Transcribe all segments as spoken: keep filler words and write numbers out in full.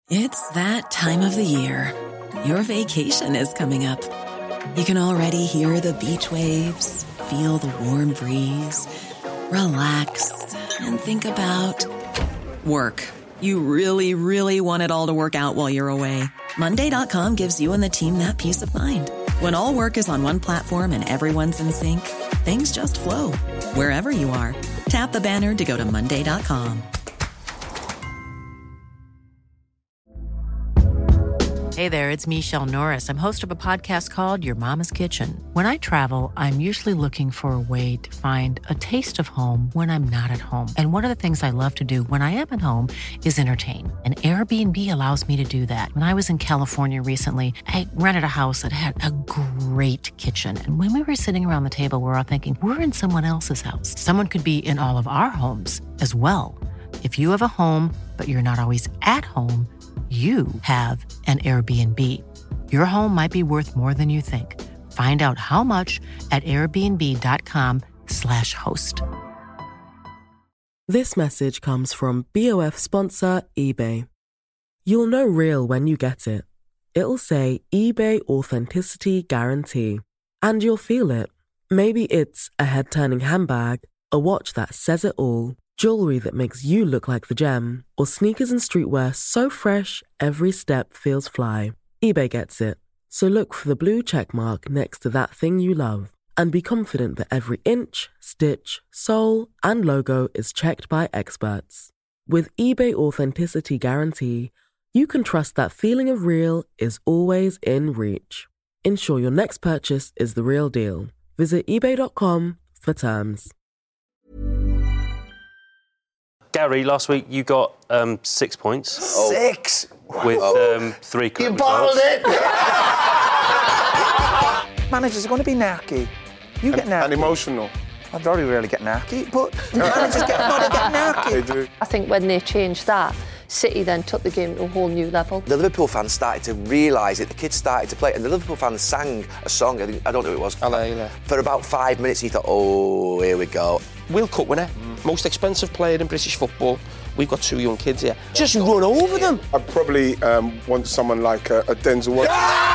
It's that time of the year. Your vacation is coming up. You can already hear the beach waves, feel the warm breeze, relax, and think about work. You really, really want it all to work out while you're away. Monday dot com gives you and the team that peace of mind. When all work is on one platform and everyone's in sync, things just flow. Wherever you are, tap the banner to go to Monday dot com. Hey there, it's Michelle Norris. I'm host of a podcast called Your Mama's Kitchen. When I travel, I'm usually looking for a way to find a taste of home when I'm not at home. And one of the things I love to do when I am at home is entertain. And Airbnb allows me to do that. When I was in California recently, I rented a house that had a great kitchen. And when we were sitting around the table, we were all thinking, we're in someone else's house. Someone could be in all of our homes as well. If you have a home, but you're not always at home, you have an Airbnb. Your home might be worth more than you think. Find out how much at airbnb.com slash host. This message comes from B O F sponsor eBay. You'll know real when you get it. It'll say eBay Authenticity Guarantee. And you'll feel it. Maybe it's a head-turning handbag, a watch that says it all, jewelry that makes you look like the gem, or sneakers and streetwear so fresh, every step feels fly. eBay gets it. So look for the blue check mark next to that thing you love, and be confident that every inch, stitch, sole, and logo is checked by experts. With eBay Authenticity Guarantee, you can trust that feeling of real is always in reach. Ensure your next purchase is the real deal. Visit ebay dot com for terms. Gary, last week you got um, six points. Oh. Six? With um, three correct You bottled results. it! Managers are going to be narky. You get and, narky. and emotional. I very rarely get narky, but managers get, gotta get narky. They do. I think when they changed that, City then took the game to a whole new level. The Liverpool fans started to realise it, the kids started to play it, and the Liverpool fans sang a song, I, think, I don't know who it was, Alayla. for about five minutes, and you thought, oh, here we go. World Cup winner, mm. most expensive player in British football. We've got two young kids here. Just run over them. I'd probably um, want someone like a, a Denzel Washington.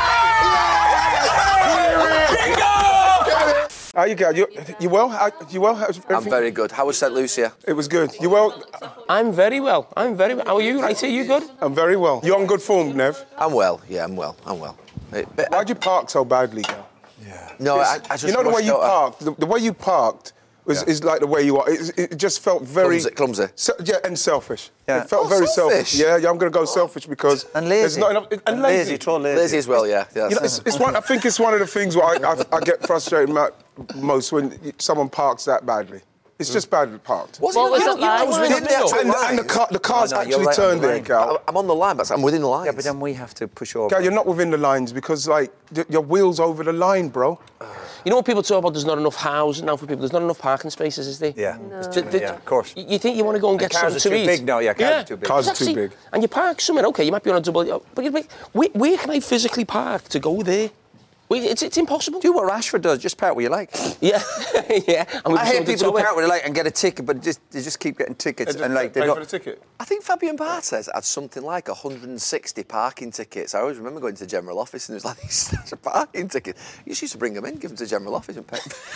How you go? You, you well? How, you well? How's I'm very good. How was Saint Lucia? It was good. You well? I'm very well. I'm very well. How are you, Righty? You good? I'm very well. You on good form, Nev? I'm well, yeah, I'm well, I'm well. But, Why'd you park so badly, girl? Yeah. No, I, I just You know the way you out, parked? The, the way you parked was Yeah. is like the way you are. It, it just felt very... Clumsy. clumsy. Se- yeah, and selfish. Yeah. It felt Oh, very selfish? selfish. Yeah, yeah, I'm going to go selfish because... And lazy. There's not enough... And, And lazy. lazy, troll lazy. Lazy as well, yeah. yeah You know, it's, it's one, I think it's one of the things where I, I, I get frustrated about most when someone parks that badly. It's just badly parked. Was What it? was You it know, you know, like? I was within the actual And, line. and the, car, the car's No, no, you're actually right on turned the there, line. Gal. I'm on the line, but I'm within the lines. Yeah, but then we have to push over. Gal, you're not within the lines because, like, y- your wheel's over the line, bro. You know what people talk about? There's not enough housing now for people. There's not enough parking spaces, is there? Yeah. It's ju- the- Yeah, of course. You think you want to go and get And cars something are to too eat? big now, yeah, cars are too big. Cars are It's too actually- big. And you park somewhere, OK, you might be on a double... But you where, where can I physically park to go there? Wait, It's, it's impossible. Do what Rashford does, just park where you like. Yeah, yeah. And we've I hate sorted people who to it. park where they like and get a ticket, but just they just keep getting tickets. Just and like pay they for don't... the ticket. I think Fabian Barthez had something like one hundred sixty parking tickets. I always remember going to the general office and there was like these stacks of parking tickets. You used to bring them in, give them to the general office and pay.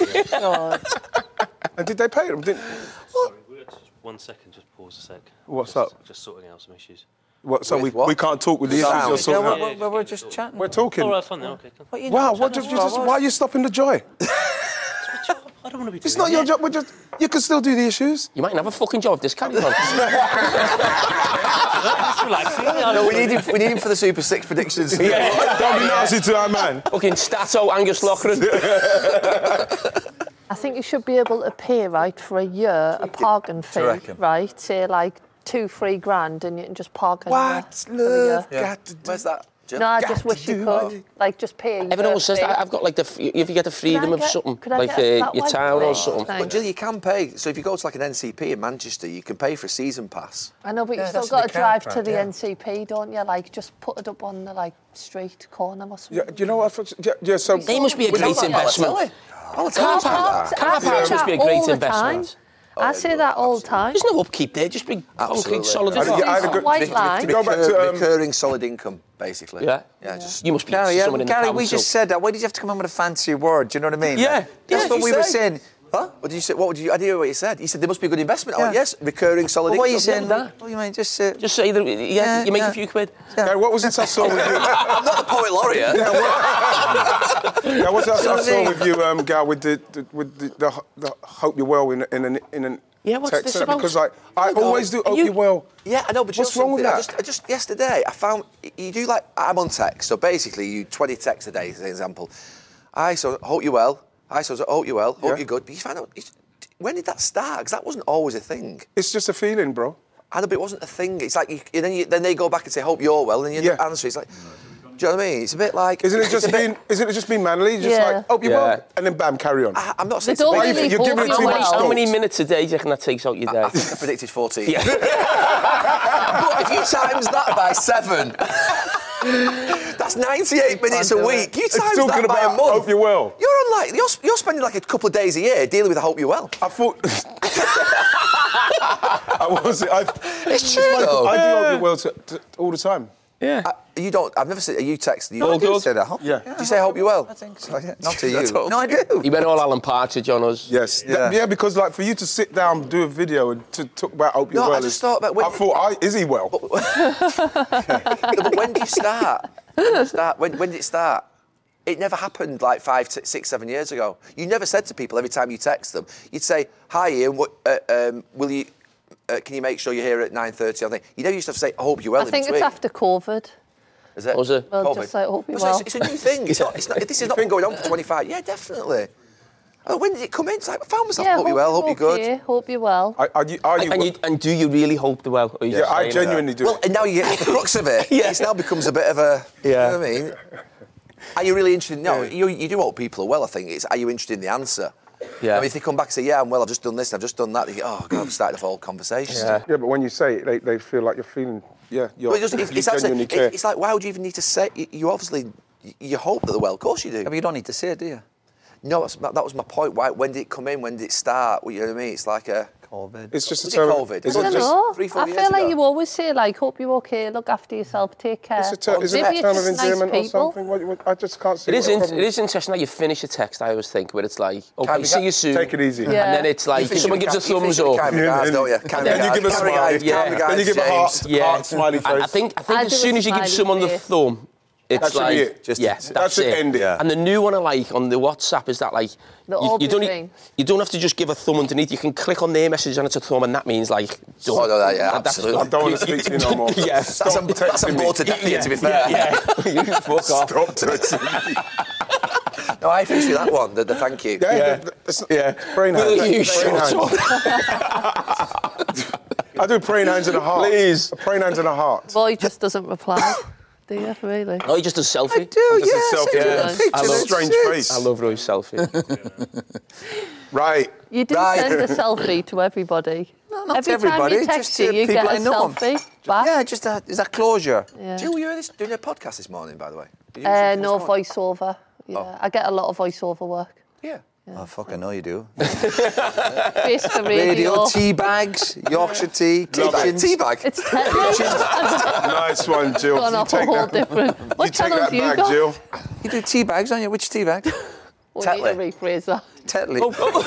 And did they pay them? Didn't... Sorry, we're just one second, just pause a sec. What's just, up? Just sorting out some issues. What, so we, With what? we can't talk with the issues Sound. you're Yeah, sorting we're, out? we're, we're, we're just chatting. We're talking. All right, fun then, OK. Cool. What you Wow, know, what, chatting just, you just, about why are us? you stopping the joy? I don't want to be doing It's not that. your job. We're just, you can still do the issues. You mightn't have a fucking job if this carries on. Just relax. No, we need him. We need him for the Super Six predictions. Don't be nasty to our man. Fucking Stato, Angus Loughran. I think you should be able to pay, right, for a year, a parking fee, reckon? right, say like two, three grand, and you can just park anywhere What's for a year. love got to do? Where's that? Jill? No, I Got just to wish you do could. it. Like, just pay a year Everyone always says fee. that I've got like the f- if you get the freedom of get- something, could I like get uh, that your one, town or please? something. Thanks. But Jill, you can pay. So if you go to like an N C P in Manchester, you can pay for a season pass. I know, but Yeah, you still that's got the to drive car to the park, yeah. N C P, don't you? Like, just put it up on the, like, street corner or something. Yeah, do you know what? I thought- Yeah, yeah, so... They must be a We know great that, investment. Balotelli. Car, park, car parks must be a great all the investment. time. I say that all the time. There's no upkeep there, just big concrete solid. I had- I had a good- White line. To go back to um, recurring solid income, basically. Yeah. Yeah, just... You must be Gary, yeah, someone in the Gary, we council. just said that. Why did you have to come in with a fancy word? Do you know what I mean? Yeah. Like, that's Yeah, what you we were say. saying. Huh? What did you say? What would you... I didn't hear what you said. You said there must be a good investment. Yeah. Oh, yes, recurring solid Well, what are you income. saying? that. What do you mean? Just... Uh, Just say that, yeah, Yeah, you make yeah. a few quid. Gary, what was it I saw with you? I'm not the poet laureate. Yeah, what, yeah, what's that I saw with you, um, Gal, with the, the with the, the, the hope you're well in in an in an Yeah, what's text this innit? about? Because like I Oh, always do hope you- you, are well. Yeah, I know, but What's you know wrong with something? I that? just, I just yesterday, I found you do like I'm on text, so basically you twenty texts a day, as an example. I so hope you're well. I so hope you're well. Hope Yeah. you're good. But you find out it's- when did that start? Because that wasn't always a thing. It's just a feeling, bro. I know, but it wasn't a thing. It's like you, and then you, then they go back and say hope you're well, and you Yeah. answer. It's like, do you know what I mean? It's a bit like. Isn't it it's just a bit- being? Isn't it just being manly? Just Yeah. like hope you're Yeah. well, and then bam, carry on. I, I'm not They saying. don't it's a bit- really you're hope giving it you're too much well. thought. How many minutes a day do you reckon that takes out your day? I think I predicted fourteen. Yeah. But if you times that by seven, that's ninety-eight minutes a week. You It's times talking that by a about month. hope you're well. You're on like you're, you're spending like a couple of days a year dealing with I hope you're well. I thought. I was. I, It's true like, though. I do hope you're well to, to, all the time. Yeah. Uh, you don't. I've never said. Are you texting? You no, I don't do good. say that. Huh? Yeah. Do you say I hope you're well? I think so, yeah. Not to you. That's all. No, I do. He went all Alan Partridge on us. Yes. Yeah. Yeah. yeah, because like for you to sit down, do a video, and to talk about hope you're No, I well. just is- thought about when- I thought, I, is he well? No, but when do you start? When do you start? When, when did it start? It never happened like five, t- six, seven years ago. You never said to people every time you text them, you'd say, "Hi, Ian. What, uh, um, will you? Uh, can you make sure you're here at nine thirty?" I think you never used to have to say, "I hope you're well." I in think it's between. after COVID. Is it? Was it? Well, COVID? just like, hope you're Well, well. it's, it's a new thing. It's not, it's not, this has not been going on for twenty-five. Yeah, definitely. Oh, when did it come in? It's like, I found myself. Yeah, hope you're well. Hope you're good. okay, Hope you're well. Are, are you? Are you? And, you, and do you really hope the well? Or are you yeah, just I saying genuinely do. Well, and now you get to the crux of it. Yeah. It now becomes a bit of a. Yeah. You know what I mean? Are you really interested? No, you, you do hope people are well. I think it's. Are you interested in the answer? Yeah. I mean, if they come back and say, "Yeah, I'm well. I've just done this. I've just done that," they go, "Oh God, I've started a whole conversation." Yeah. Yeah, but when you say it, they, they feel like you're feeling. Yeah, you're. But it's, it's, you it's, actually, genuinely it- care. it's like, why would you even need to say? You, you obviously, you hope that they're well. Of course you do. Yeah, but you don't need to say it, do you? No, that's, that was my point. Why? When did it come in? When did it start? Well, you know what I mean? It's like a. COVID. It's just a Was it term. COVID? Is I I it don't just? know. three, four I years feel like ago? you always say, like, hope you're okay, look after yourself, take care. It's a, ter- is it Maybe a term of it's just nice endearment or people. something? What, what, I just can't see. It is, what the in, problem it is interesting how you finish a text, I always think, where it's like, okay, Kind see you regards. soon. Take it easy. Yeah. And then it's like, finish someone with gives a kind- you thumbs finish with up. kind regards, don't you? And Kind then you regards, give a kind smile. regards, Yeah. kind regards, Then you give a heart, James. Yeah. heart smiley face. And I think, I think I as do a soon as you give smiley someone the face. thumb, it's That should like, be it. Just- yeah, that that's should it. end it. Yeah. And the new one I like on the WhatsApp is that like, The you, you don't Aubrey e- thing. you don't have to just give a thumb underneath. You can click on their message and it's a thumb, and that means like, done. Oh, no, that- yeah, And that's- absolutely. I don't want to speak to you no more. Yeah. That's a, Stop that's a texting more me. to death here, to be fair. Yeah, yeah. You fuck off. Stop texting me. No, I finished with that one, the, the thank you. Yeah, Yeah. the- the- it's- Yeah. Praying Will hands. you Praying shut hands. I do praying hands in a heart. Please. A praying hands in a heart. Boy just doesn't reply. Do you, really? Oh, he just does selfie. I do, Just a yes. selfie. I do. Yeah. Picture I love- of Strange it. face. I love Roy's selfie. Right. You do Right. send a selfie to everybody. No, not Every to everybody. time you text just you, to you people get I a know. selfie back. Yeah, just a, is that closure? Yeah. Jill, you were this, doing a podcast this morning, by the way. Did you do Uh, something no this morning? voiceover. Yeah, Oh. I get a lot of voiceover work. Yeah. Oh, fuck, I know you do. Face for radio. Radio, tea bags, Yorkshire tea, Tea bag. kitchens. Tea bag. It's technically Nice one, Jill. gone You off a take whole that, different. you What take channel that have you back, got? Jill. You do tea bags, don't you? Which tea bag? We need to Tetley. rephrase that. Tetley.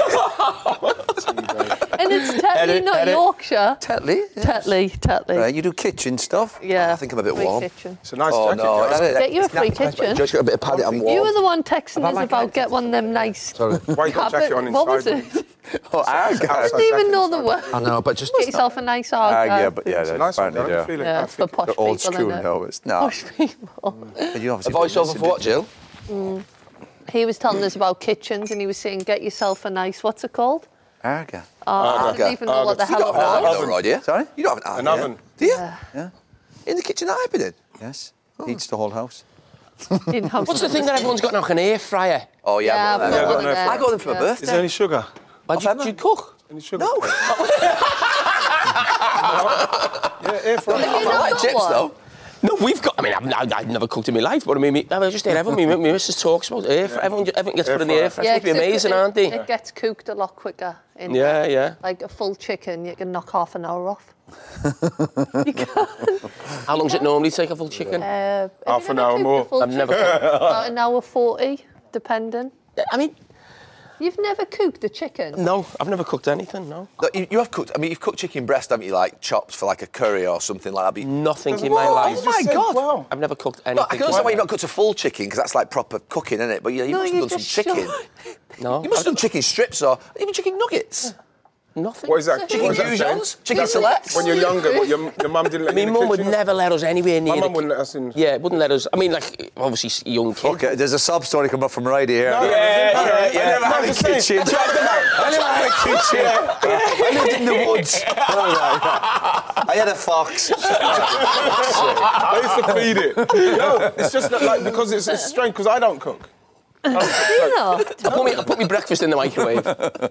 And it's Tetley, Edit, not edit. Yorkshire. Tetley? yeah. Tetley, Tetley. Right, you do kitchen stuff. Yeah. I think I'm a bit free warm. Kitchen. It's a nice Oh, jacket. no, guys. it's- Get you a free kitchen. Just got a bit of padding. I'm warm. You were the one texting I've us had about my get one of them nice. Why you got a cabin- jacket on What was inside? it? Oh, Arga. I didn't even know the word. I know, but just... Get yourself a nice Ah, archive. yeah, but yeah, It's a that's nice one. apparently I they're, feel it. Yeah, I it's for feel it. posh they're old people, school innit? now. It's no. Posh people. But you A obviously voiceover for what, Jill? He was telling us about kitchens and he was saying, get yourself a nice, what's it called? Arga. Oh, I Arga. didn't even know what the Arga. hell it You don't have an was. oven, though, do you? Sorry? You don't have an An oven. oven. Do you? Yeah. In the kitchen that I've been in? Yes. Heats the whole house. In-house. What's the thing that everyone's got now? An air fryer. Oh, yeah. Yeah, I've got I've that. got got one an of air them. I got them for my Yeah. birthday. Is there any sugar? Why do you, do you cook? Any sugar? No. Yeah, air fryer. Have you I not like got chips, one? though. No, we've got. I mean, I've, I've, I've never cooked in my life, but I mean, me, I just hear everyone. My, my missus talks about air. Yeah. Everyone, everyone gets put in the air fryer. Yeah, it's be amazing, it, aren't they? It gets cooked a lot quicker. In yeah, there. yeah. Like a full chicken, you can knock half an hour off. You can. How long does it normally take a full chicken? Uh, half an hour more. I've never. About an hour forty, depending. I mean. You've never cooked a chicken? No, I've never cooked anything, no. no you, you have cooked, I mean, you've cooked chicken breast, haven't you, like chops for like a curry or something like that? But you... Nothing in my life. Oh my God. Wow. I've never cooked anything. No, I can understand why you've not cooked a full chicken, because that's like proper cooking, isn't it? But yeah, you no, must have done some chicken. No. You must have done chicken strips or even chicken nuggets. Nothing. What is that? Chicken fusions? Chicken selects? When you're younger, what, your, your mum didn't let My you in the mum would kitchen? never let us anywhere near My the mum wouldn't let us in. Yeah, wouldn't let us. I mean, like, obviously, young kid. Okay, there's a sub story coming up from right here. No, yeah, yeah, yeah, yeah. I never had a kitchen. I never had a kitchen. I lived in the woods. I had a fox. I used to feed it. No, it's just not like because it's, it's strange because I don't cook. I don't cook. You know. I put me, I put me breakfast in the microwave.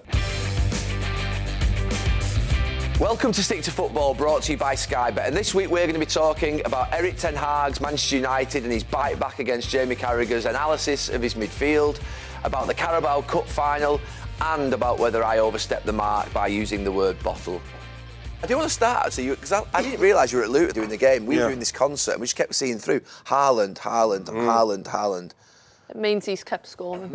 Welcome to Stick to Football, brought to you by Sky Bet. And this week we're going to be talking about Erik ten Hag's Manchester United and his bite back against Jamie Carragher's analysis of his midfield, about the Carabao Cup final, and about whether I overstepped the mark by using the word bottle. I do want to start, actually, because I, I didn't realise you were at Luton doing the game. We yeah. were doing this concert and we just kept seeing through Haaland, Haaland, mm. Haaland, Haaland. It means he's kept scoring.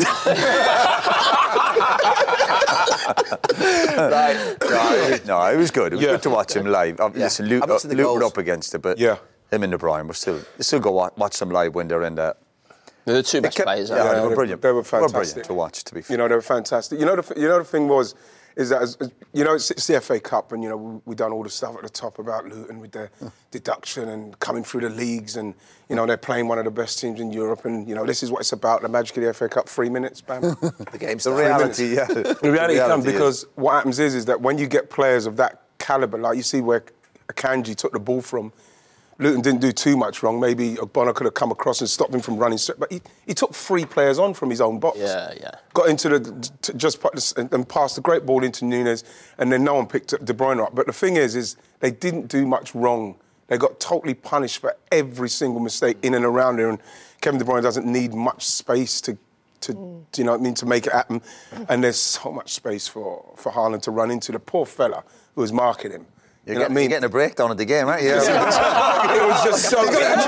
Right. No, no, it was good. It was yeah. good to watch him live. Um, Yeah. Listen, Luton, Luton Luton were up against it, but yeah. him and De Bruyne were still, they still go watch, watch them live when they're in the... They're the two best kept, players. Yeah, Yeah, they were they- brilliant. they were They were fantastic. brilliant to watch, to be fair. You know, they were fantastic. You know, the you know the thing was, is that as, as- you know it's, it's the F A Cup, and you know we, we done all the stuff at the top about Luton with their deduction and coming through the leagues, and you know they're playing one of the best teams in Europe, and you know this is what it's about. The magic of the F A Cup, three minutes, bam. The game's The started. reality, yeah. The reality comes because what happens is is that when you get players of that calibre, like you see where Akanji took the ball from. Luton didn't do too much wrong. Maybe Ogbonna could have come across and stopped him from running straight. But he, he took three players on from his own box. Yeah, yeah. Got into the... T- just put, and, and passed a great ball into Nunes, and then no one picked De Bruyne up. But the thing is, is they didn't do much wrong. They got totally punished for every single mistake in and around there. And Kevin De Bruyne doesn't need much space to... To, mm. you know what I mean, to make it happen. And there's so much space for, for Haaland to run into. The poor fella who was marking him. You're, you know getting, what I mean? you're getting a breakdown of the game, aren't you? It was just so.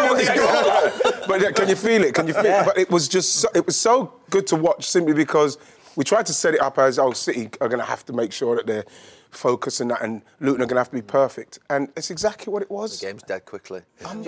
But can you feel it? Can you feel it? But it was just. So, it was so good to watch simply because we tried to set it up as oh, City are going to have to make sure that they're focused and that, and Luton are going to have to be perfect, and it's exactly what it was. The game's dead quickly.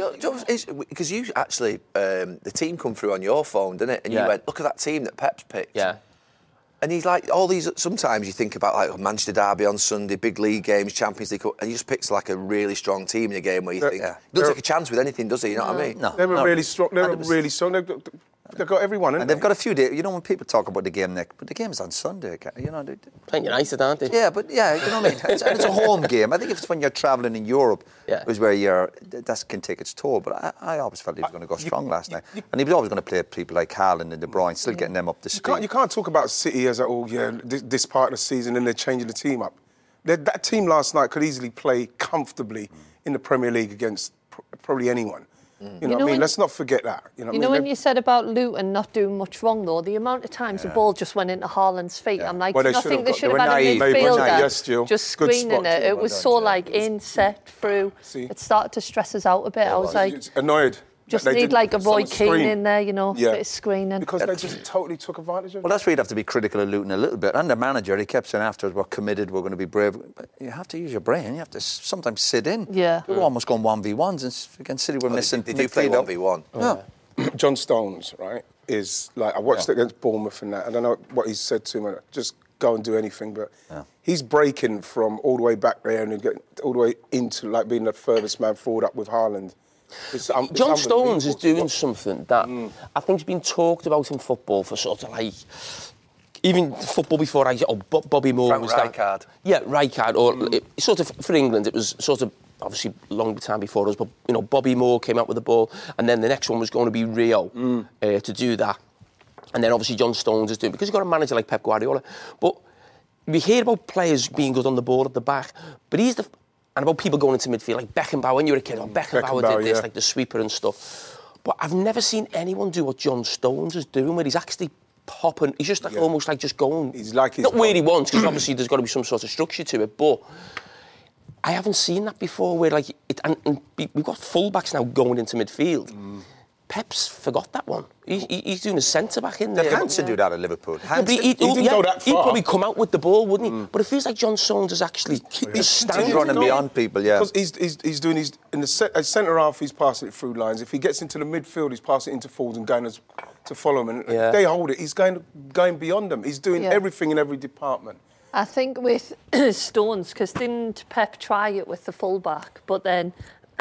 Because you actually, um, the team come through on your phone, didn't it? And Yeah. you went, look at that team that Pep's picked. Yeah. And he's like, all these, sometimes you think about like Manchester Derby on Sunday, big league games, Champions League, and you just pick like a really strong team in a game where you They're- think, yeah. he doesn't They're- take a chance with anything, does he? You know what I mean? No. They were no. really strong. They were And it was- really strong. They've got, they've got everyone, haven't And they've got a few days. You know, when people talk about the game, Nick, but the game's on Sunday. You know, they, Playing United, aren't they? yeah, but yeah, you know what I mean. It's, and it's a home game. I think if it's when you're travelling in Europe, Yeah. is where you're that can take its toll. But I, I always felt he was going to go strong last night, and he was always going to play people like Haaland and De Bruyne, still getting them up to You speed. can't, you can't talk about City as a, oh yeah, this, this part of the season and they're changing the team up. They're, that team last night could easily play comfortably in the Premier League against pr- probably anyone. You know, You what know I mean? when- Let's not forget that. You know, You what know I mean? when you said about Luton not doing much wrong, though, the amount of times the ball just went into Haaland's feet, I'm like, Well, they do you not should think have they got- should they have were had naive. a They were midfielder naive. Yes, Jill. just Good screening spot, it? Jill. It Well was done, so Jill. like in, set, through. See? It started to stress us out a bit. I was like, It's annoyed. just that they need didn't- like a Roy someone Keane screamed. in there, you know, Yeah. bit of screening. Because they just totally took advantage of Well, it. that's where you'd have to be critical of Luton a little bit. And the manager, he kept saying afterwards, we're committed, we're going to be brave. But you have to use your brain. You have to s- sometimes sit in. Yeah. We were almost going one v ones, and s- against City we're Well, missing. Did you play midfield. one v one? No. John Stones, right, is like, I watched Yeah. it against Bournemouth and that. I don't know what he said to him, just go and do anything, but Yeah. he's breaking from all the way back there and get all the way into like being the furthest man forward up with Haaland. It's, um, it's John Stones is unbelievable. doing something that Mm. I think's been talked about in football for sort of like even football before I oh Bo- Bobby Moore Frank was that Rijkaard. yeah Rijkaard or Mm. it, sort of for England it was sort of obviously long time before us, but you know Bobby Moore came out with the ball and then the next one was going to be Rio Mm. uh, to do that, and then obviously John Stones is doing because you've got a manager like Pep Guardiola, but we hear about players being good on the ball at the back, but he's the and about people going into midfield, like Beckenbauer, when you were a kid, oh, Beckenbauer, Beckenbauer, did this, yeah. like the sweeper and stuff. But I've never seen anyone do what John Stones is doing, where he's actually popping, he's just like Yeah. almost like just going, He's like his not where he pop. wants, because obviously there's got to be some sort of structure to it, but I haven't seen that before, where like, it, and, and we've got full-backs now going into midfield. Mm. Pep's forgot that one. He, he, he's doing a centre-back in there. Did Hansen do that at Liverpool? Yeah, Hansen, but he, he didn't yeah, go that He'd far. probably come out with the ball, wouldn't he? Mm. But it feels like John Stones is actually just standing. he's running beyond people, yeah. Because he's, he's, he's doing his... In the se- as centre-half, he's passing it through lines. If he gets into the midfield, he's passing it into forwards and going as, to follow him. And Yeah. if they hold it, he's going, going beyond them. He's doing Yeah. everything in every department. I think with Stones, because didn't Pep try it with the full-back, but then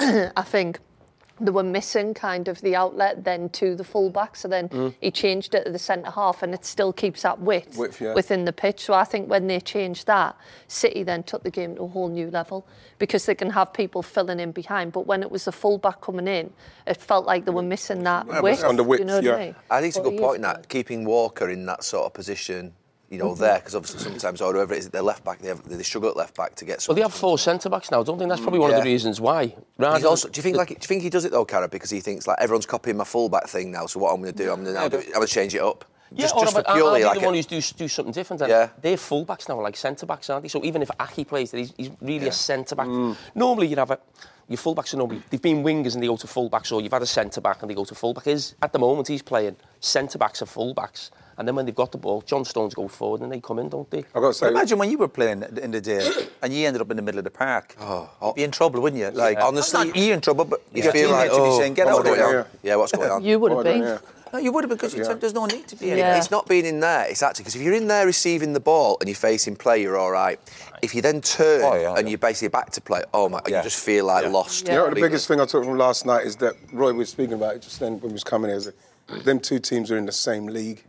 I think they were missing kind of the outlet then to the full-back, so then mm. he changed it to the centre-half, and it still keeps that width, width yeah. within the pitch. So I think when they changed that, City then took the game to a whole new level, because they can have people filling in behind, but when it was the full-back coming in, it felt like they were missing that Yeah, width. on the width, you know what yeah. I mean? I think it's a But good he point is in that, good. keeping Walker in that sort of position, you know, mm-hmm. there, because obviously sometimes, or whoever it is, they're left back, they, have, they struggle at left back to get. Well, they have four centre backs now. I don't think that's probably one yeah. of the reasons why. He's also, do you think like? Do you think he does it though, Carragher, because he thinks like everyone's copying my full-back thing now? So what I'm going to do, I'm going to now do, I'm going to change it up. Yeah, just, or just for about, purely I'll like be the a, one who's do do something different. And yeah. They're full-backs now, like centre-backs, aren't they? So even if Aki plays, he's, he's really yeah. a centre-back. Mm. Normally you'd have a. Your full-backs are normally... They've been wingers and they go to full-backs, or you've had a centre-back and they go to full-back. Is At the moment, he's playing centre-backs and full-backs. And then when they've got the ball, John Stones go forward and they come in, don't they? I've got to say... But imagine when you were playing in the day and you ended up in the middle of the park. Oh, You'd be in trouble, wouldn't you? Like, yeah. Honestly... Not you in trouble, but You your feel like, teammates would oh, be saying, get what's out of going there. on? Yeah, what's going on? You would have Oh, been. yeah. No, you would have, because Yeah. there's no need to be in Yeah. it. It's not being in there, it's actually, because if you're in there receiving the ball and you're facing play, you're all right. If you then turn Oh, yeah, and yeah. you're basically back to play, oh my, Yeah. you just feel like Yeah. lost. Yeah. You know what the completely. biggest thing I took from last night is that Roy was speaking about it just then when he was coming here, is that them two teams are in the same league.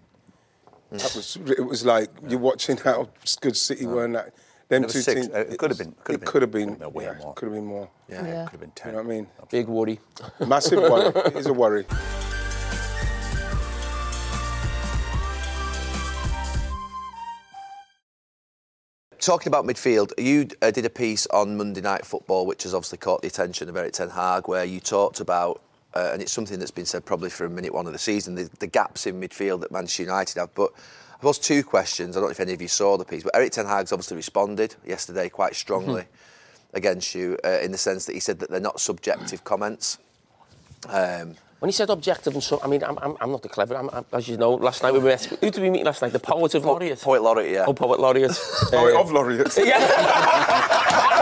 That was, it was like you're watching how good City were in that. Them It was two six. teams. Uh, it could have been- could have It been- could have been. could have been way yeah, more. Could have been more. Yeah, Yeah. it could have been You ten. know what I mean? Big worry. Massive worry. It's a worry. Talking about midfield, you uh, did a piece on Monday Night Football, which has obviously caught the attention of Erik ten Hag, where you talked about, uh, and it's something that's been said probably from minute one of the season, the, the gaps in midfield that Manchester United have. But I suppose two questions. I don't know if any of you saw the piece, but Erik ten Hag's obviously responded yesterday quite strongly against you, uh, in the sense that he said that they're not subjective comments. Um, When he said objective and so, I mean, I'm, I'm, I'm not the clever. I'm, I'm, as you know, last night we met. Who did we meet last night? The poet of laureate. Poet laureate, yeah. Oh, poet laureate. Poet Uh, of laureates. Yeah.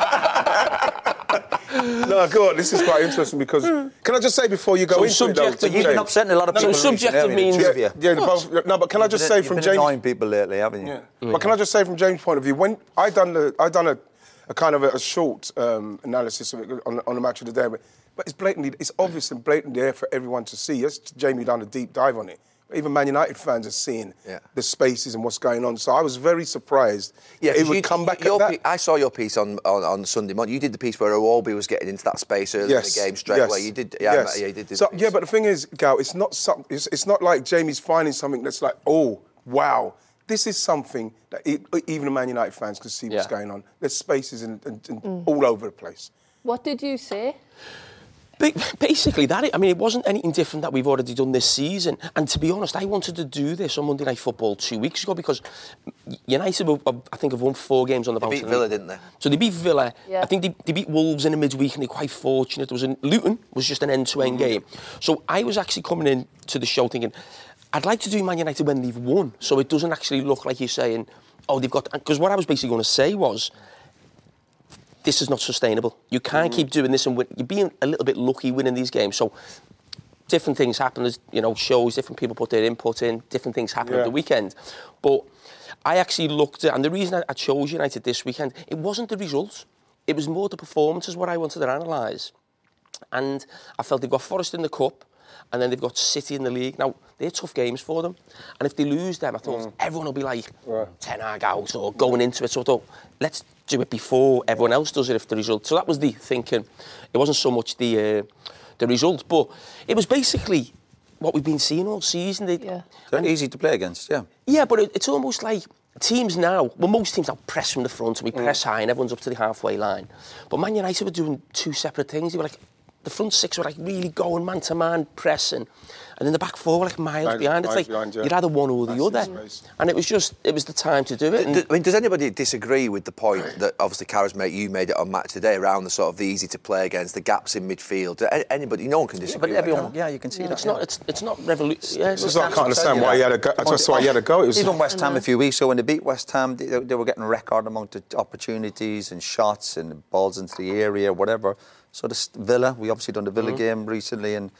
No, go on. This is quite interesting because can I just say before you go So into subjective- it, though, But you've been James- upsetting a lot of No, people. so recently, subjective haven't you, in means- trivia? Yeah, the both, no, but can I just say You've from been James? annoying people lately, haven't you? Yeah. But can I just say from James' point of view, when I done the, I done a, a kind of a, a short um, analysis of it on, on the match of the day, but, but it's blatantly, it's obvious and blatantly there for everyone to see. Yes, Jamie done a deep dive on it. But even Man United fans are seeing Yeah. the spaces and what's going on. So I was very surprised. Yeah, that it 'cause would you- come back your at that. pe- I saw your piece on, on, on Sunday morning. You did the piece where Iwobi was getting into that space early Yes, in the game straight yes, away. You did, yeah, yes. yeah, you did. do So, the piece. yeah, but the thing is, Gal, it's not some, it's, it's not like Jamie's finding something that's like, oh, wow. This is something that e- even the Man United fans can see what's Yeah. going on. There's spaces in, in, in all over the place. What did you say? Ba- Basically, that. I mean, it wasn't anything different that we've already done this season. And to be honest, I wanted to do this on Monday Night Football two weeks ago because United, were, I think, have won four games on the They bounce. beat Villa, didn't they? So they beat Villa. Yeah. I think they, they beat Wolves in the midweek, and they're quite fortunate. There was a, Luton was just an end-to-end game. So I was actually coming in to the show thinking, I'd like to do Man United when they've won, so it doesn't actually look like you're saying, oh, they've got. Because what I was basically going to say was, this is not sustainable. You can't mm. keep doing this and win. You're being a little bit lucky winning these games. So different things happen. There's, you know, shows, different people put their input in, different things happen yeah. at the weekend. But I actually looked at, and the reason I chose United this weekend, it wasn't the results. It was more the performances, what I wanted to analyse. And I felt they've got Forest in the Cup, and then they've got City in the league. Now, they're tough games for them. And if they lose them, I thought mm. everyone will be like, right. Ten Hag out, or going into it. So I thought, let's do it before everyone else does it if the result. So that was the thinking. It wasn't so much the uh, the result, but it was basically what we've been seeing all season. They, yeah. They're easy to play against, yeah. Yeah, but it, it's almost like teams now, well, most teams now press from the front and we Mm. press high and everyone's up to the halfway line. But Man United were doing two separate things. They were like, the front six were like really going man to man, pressing, and then the back four were like miles Miles- behind. It's miles like behind, yeah. you'd either one or the Massive other, space. and it was just it was the time to do it. And D- I mean, does anybody disagree with the point that obviously Carr's mate, you made it on Match Today around the sort of the easy to play against, the gaps in midfield? A- Anybody, no one can Yeah, disagree. but with that, everyone, can they? yeah, you can see that. it's yeah. not it's it's not revolution. Yeah, This is why I can't understand why he had a go. That's why he had a go. It was Even West Ham a few weeks ago when they beat West Ham, they, they were getting a record amount of opportunities and shots and balls into the area, whatever. So this Villa, we obviously done the Villa Mm-hmm. game recently, and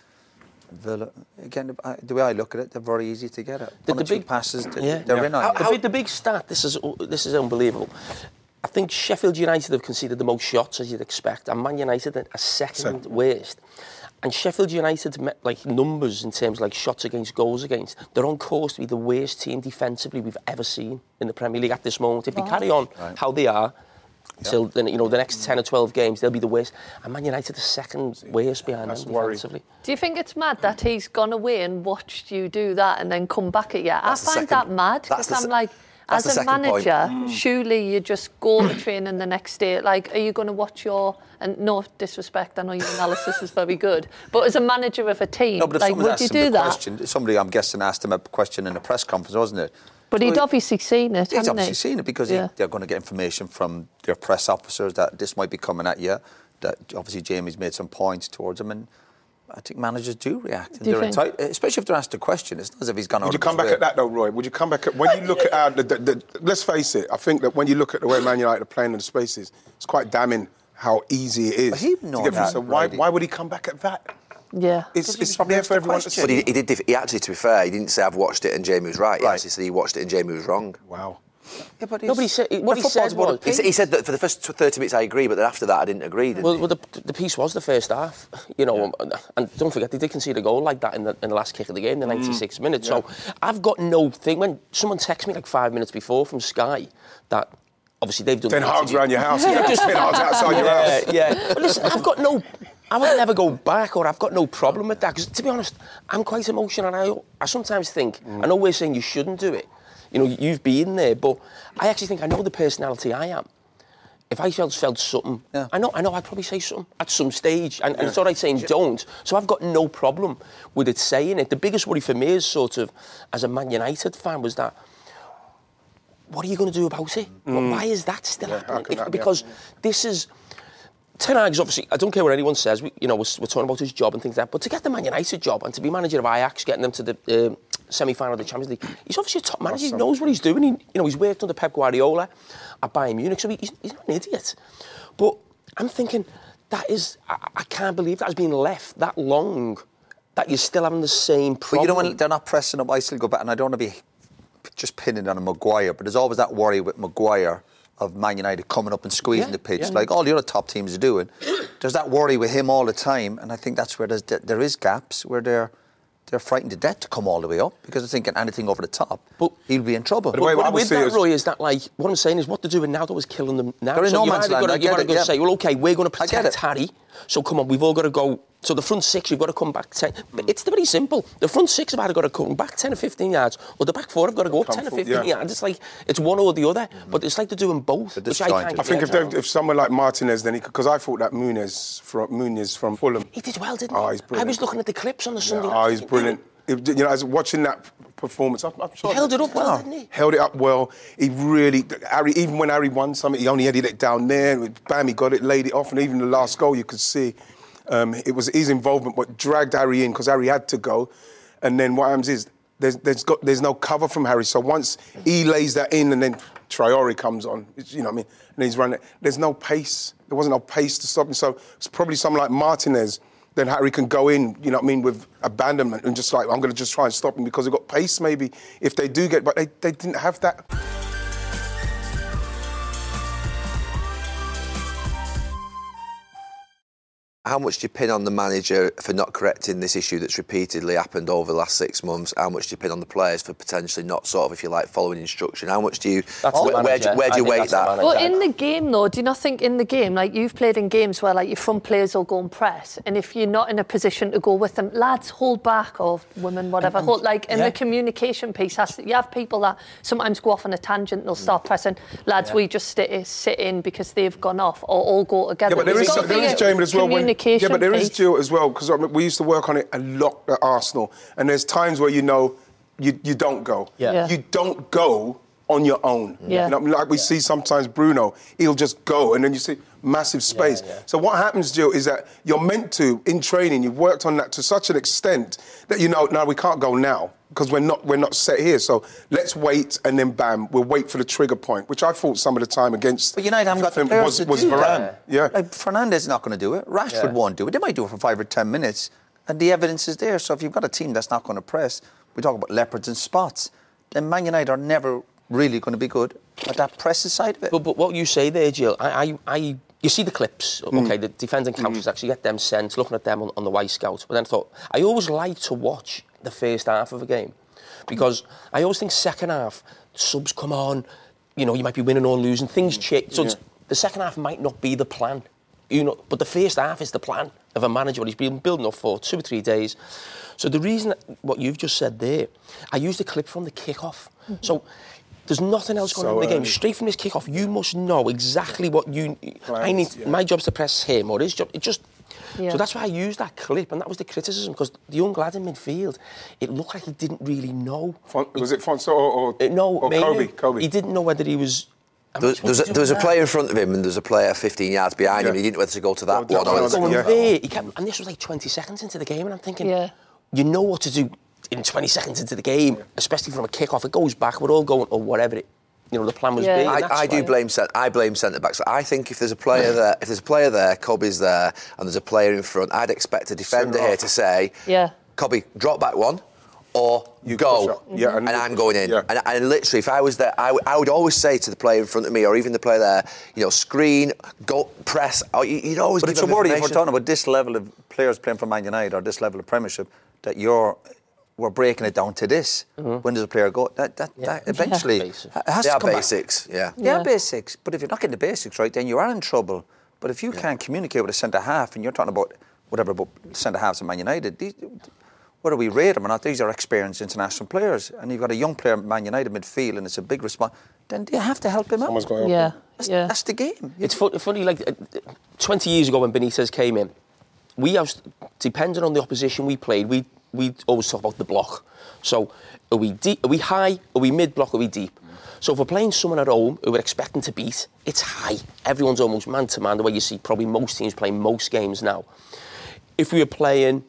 Villa again. I- The way I look at it, they're very easy to get at. The- One the or two big- passes, they- Yeah. they're Yeah. in on How- you. the, big, the big stat. This is this is unbelievable. I think Sheffield United have conceded the most shots as you'd expect, and Man United are second worst. And Sheffield United, like numbers in terms of like shots against, goals against, they're on course to be the worst team defensively we've ever seen in the Premier League at this moment. If they carry on Right. how they are, till then, you know, the next ten or twelve games, they'll be the worst. And Man United are second worst behind That's them worrying. defensively. Do you think it's mad that he's gone away and watched you do that and then come back at you? That's the I find second- that mad that's because the I'm se- like, that's the as a second point. manager, surely you just go to training the next day. Like, are you going to watch your... And no disrespect, I know your analysis is very good, but as a manager of a team, No, but if like, someone would asked you him do the that? question, somebody, I'm guessing, asked him a question in a press conference, wasn't it? But So he'd he- obviously seen it, He's hadn't obviously he? seen it because Yeah. he, they're going to get information from their press officers that this might be coming at you. That obviously Jamie's made some points towards him, and I think managers do react. And Do you they're think? entitled, especially if they're asked a question. It's not as if he's gone out. Would you of come his back way. at that though, Roy? Would you come back at when you look at our, the, the, the, let's face it, I think that when you look at the way Man United are playing in the spaces, it's quite damning how easy it is. But he'd to know get through. that, So why, Brady. why would he come back at that? Yeah. It's, he it's probably there asked for the everyone to question. see. But he, he did. def- He actually, to be fair, he didn't say I've watched it and Jamie was right. He Right. actually said he watched it and Jamie was wrong. Wow. Yeah, but Nobody he's- said what he the said football's about was. He, said- he said that for the first thirty minutes I agree, but then after that I didn't agree. Didn't Well, he? well the, the piece was the first half, you know, and, and don't forget they did concede a goal like that in the in the last kick of the game, the ninety-sixth minute. So I've got no thing. When someone texts me like five minutes before from Sky, that obviously they've done Ten the hogs interview. around your house. Yeah, just ten hogs outside your house. Yeah, yeah. But listen, I've got no. I would never go back, or I've got no problem with that. Because to be honest, I'm quite emotional, and I, I sometimes think. I know we're saying you shouldn't do it. You know, you've been there, but I actually think I know the personality I am. If I felt felt something, Yeah. I know I know I'd probably say something at some stage, and, and it's all right saying don't. So I've got no problem with it saying it. The biggest worry for me is sort of, as a Man United fan, was that. What are you going to do about it? Why is that still Yeah, how happening? can If- that be because this is. Ten Hag's obviously, I don't care what anyone says, we, you know, we're, we're talking about his job and things like that, but to get the Man United job and to be manager of Ajax, getting them to the um semi-final of the Champions League, he's obviously a top manager, he knows what he's doing, he, you know, he's worked under Pep Guardiola at Bayern Munich, so he, he's, he's not an idiot. But I'm thinking, that is, I, I can't believe that has been left that long, that you're still having the same But problem. you know when they're not pressing up, I still go back, and I don't want to be just pinning on a Maguire, but there's always that worry with Maguire of Man United coming up and squeezing Yeah, the pitch, yeah. like all the other top teams are doing. There's that worry with him all the time, and I think that's where there's, there is gaps where they're they're frightened to death to come all the way up because they're thinking anything over the top, But- he'll be in trouble. the way But I would with see it that, is- Roy, is that like, what I'm saying is what they're doing now that was killing them now. They're in so no you've man's either land, got I to, you've get got it, to yeah. say, well, OK, we're going to I get protect it. Harry, so come on, we've all got to go. So the front six, you've got to come back ten. But it's very simple. The front six have either got to come back ten or fifteen yards, or the back four have got to go up Come ten or full- fifteen yeah. yards. It's like, it's one or the other. But it's like they're doing both, They're which I disjointed. can't I think get if my head they, around. if someone like Martinez, then he because I thought that Muniz from Muniz from Fulham. He did well, didn't Oh, he? he's I brilliant. was looking at the clips on the Sunday Yeah, night. oh, he's brilliant. It- you know, I was watching that performance. I'm, I'm sure He held it up well, Oh, didn't he? Held it up well. He really, Harry. Even when Harry won something, he only headed it down there. Bam, he got it, laid it off, and even the last goal, you could see um, it was his involvement what dragged Harry in because Harry had to go. And then what happens is there's there's got there's no cover from Harry. So once he lays that in, and then Traore comes on, it's, you know what I mean, and he's running. There's no pace. There wasn't no pace to stop him. So it's probably someone like Martinez. Then Harry can go in, you know what I mean, with abandonment and just like, I'm going to just try and stop him because they've got pace maybe if they do get, but they, they didn't have that. how much do you pin on the manager for not correcting this issue that's repeatedly happened over the last six months? How much do you pin on the players for potentially not sort of, if you like, following instruction? How much do you, That's where, where do, where do you weight that? Well, in the game, though, do you not think in the game, like you've played in games where like your front players will go and press, and if you're not in a position to go with them, lads, hold back, or women, whatever, and, and, hold, like, and yeah. the communication piece has to, you have people that sometimes go off on a tangent, they'll start pressing, lads, yeah. we just sit, sit in because they've gone off, or all go together. Yeah, but there is, There's got to there be is a Jamie, as well. When, communication yeah, but there is piece. Jill as well, because I mean, we used to work on it a lot at Arsenal, and there's times where you know you, you don't go. Yeah. Yeah. You don't go on your own. Yeah. You know, like we yeah. see sometimes Bruno, he'll just go, and then you see massive space. Yeah, yeah. So what happens, Jill, is that you're meant to, in training, you've worked on that to such an extent that you know, no, we can't go now, because we're not we're not set here. So let's wait, and then bam, we'll wait for the trigger point, which I thought some of the time against. But United haven't got the players was, to was do Varane. that. Yeah. Like Fernandes is not going to do it. Rashford Yeah. won't do it. They might do it for five or ten minutes, and the evidence is there. So if you've got a team that's not going to press, we talk about leopards and spots, then Man United are never really going to be good at that pressing side of it. But, but what you say there, Jill, I, I, I you see the clips, Mm. okay, the defending couches, mm. actually get them sent, looking at them on, on the Y Scout. But then I thought, I always like to watch the first half of a game, because I always think second half, subs come on, you know, you might be winning or losing, things change. So Yeah. it's, the second half might not be the plan, you know, but the first half is the plan of a manager, what he's been building up for two or three days. So the reason, that, what you've just said there, I used a clip from the kick-off. Mm-hmm. So there's nothing else going So on in the game. early. Straight from this kick-off, you must know exactly what you... Plans, I need. yeah. My job's to press him, or his job. It just... Yeah. So that's why I used that clip, and that was the criticism, because the young lad in midfield, it looked like he didn't really know. Fon- was it Fonso or, or, Uh, no, or Mainu. Kobe? Kobe. He didn't know whether he was... am I There, supposed there's a, to do there was a that? player in front of him, and there's a player fifteen yards behind Yeah. him. He didn't know whether to go to that Go one down or on the Going Yeah. there, he kept, and this was like twenty seconds into the game, and I'm thinking, Yeah. you know what to do in twenty seconds into the game, especially from a kick-off. It goes back, we're all going, or whatever it, you know, the plan was Yeah. being. and that's I, I do why- blame cent- I blame centre backs. I think if there's a player there, if there's a player there, Kobe's there, and there's a player in front, I'd expect a defender Centre here half. to say, Yeah. Kobe, drop back one, or You go, push up. Yeah, and, and- I'm going in. Yeah. And, and literally, if I was there, I, w- I would always say to the player in front of me, or even the player there, you know, screen, go, press. Or you, you'd always. But give it's a them worry if we're information. talking about this level of players playing for Man United or this level of Premiership, that you're we're breaking it down to this. Mm-hmm. When does a player go? That that, Yeah. that eventually Yeah. it has They to are come back. basics, yeah. They are Yeah. basics, but if you're not getting the basics right, then you are in trouble. But if you can't communicate with a centre half, and you're talking about whatever about centre halves at Man United, these, whether we rate them or not, these are experienced international players, and you've got a young player at Man United midfield, and it's a big response. Then you have to help him Someone's out. going to Yeah. That's, Yeah. that's the game. It's fu- funny, like uh, twenty years ago when Benitez came in, we have, depending on the opposition we played, we we always talk about the block. So are we deep? Are we high? Are we mid block? Are we deep? So if we're playing someone at home who we're expecting to beat, it's high. Everyone's almost man to man, the way you see probably most teams playing most games now. If we were playing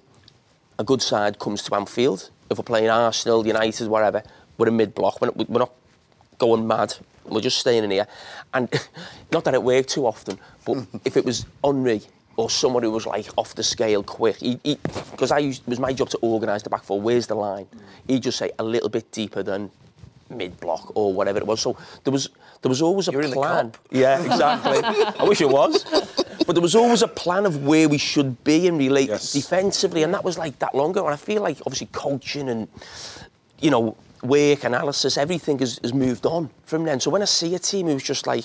a good side comes to Anfield, if we're playing Arsenal, United, whatever, we're a mid block. We're, we're not going mad. We're just staying in here. And not that it worked too often, but if it was Henry or someone who was like off the scale quick, because I used, it was my job to organise the back four, where's the line? He'd just say a little bit deeper than mid block or whatever it was. So there was there was always a You're in the plan. cup. Yeah, exactly. I wish it was. But there was always a plan of where we should be and relate Yes. defensively, and that was like that long ago. And I feel like obviously coaching and, you know, work, analysis, everything has, has moved on from then. So when I see a team who's just like,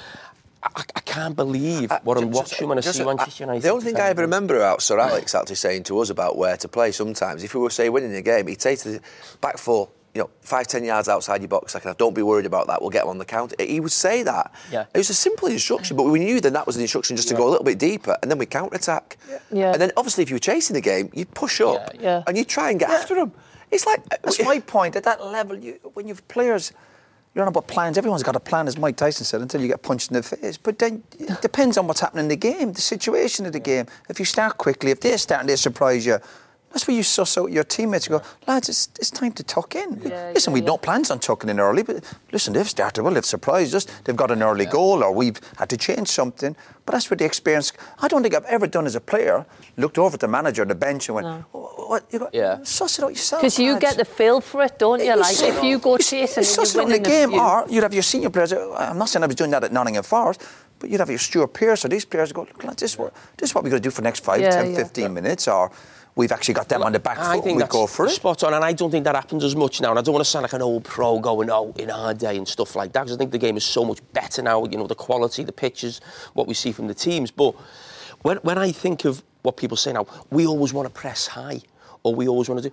I, I can't believe what I'm Just- watching when I just- see Manchester United. The only thing I defend. ever remember about Sir Alex actually saying to us about where to play sometimes, if we were, say, winning a game, he'd say to the back four, you know, five, ten yards outside your box, like, don't be worried about that, we'll get them on the counter. He would say that. Yeah. It was a simple instruction, but we knew then that was an instruction just to go a little bit deeper, and then we counter-attack. Yeah. And then, obviously, if you were chasing the game, you'd push up, Yeah. Yeah. and you'd try and get after them. It's like... That's my point. At that level, you, when you've players, you're on about plans. Everyone's got a plan, as Mike Tyson said, until you get punched in the face. But then it depends on what's happening in the game, the situation of the game. If you start quickly, if they're starting to surprise you, that's where you suss out your teammates and go, lads, it's, it's time to tuck in. Yeah, listen, yeah, we'd yeah. no plans on tucking in early, but listen, they've started well, they've surprised us, they've got an early goal, or we've had to change something. But that's what the experience, I don't think I've ever done as a player, looked over at the manager on the bench and went, No. "Oh, what? You got, Yeah. suss it out yourself. Because you lads." get the feel for it, don't you? You Like, suss- if you go you- chasing you suss and it you're out in winning the game, a few... or you'd have your senior players. I'm not saying I was doing that at Nottingham Forest, But you'd have your Stuart Pearce or these players go, look, lads, this, is what, this is what we're going to do for the next five, yeah, ten, yeah. fifteen yeah. minutes, or we've actually got them well, on the back I foot think and we that's go for it. Spot on, and I don't think that happens as much now. And I don't want to sound like an old pro going out in our day and stuff like that, because I think the game is so much better now, you know, the quality, the pitches, what we see from the teams. But when, when I think of what people say now, we always want to press high, or we always want to do...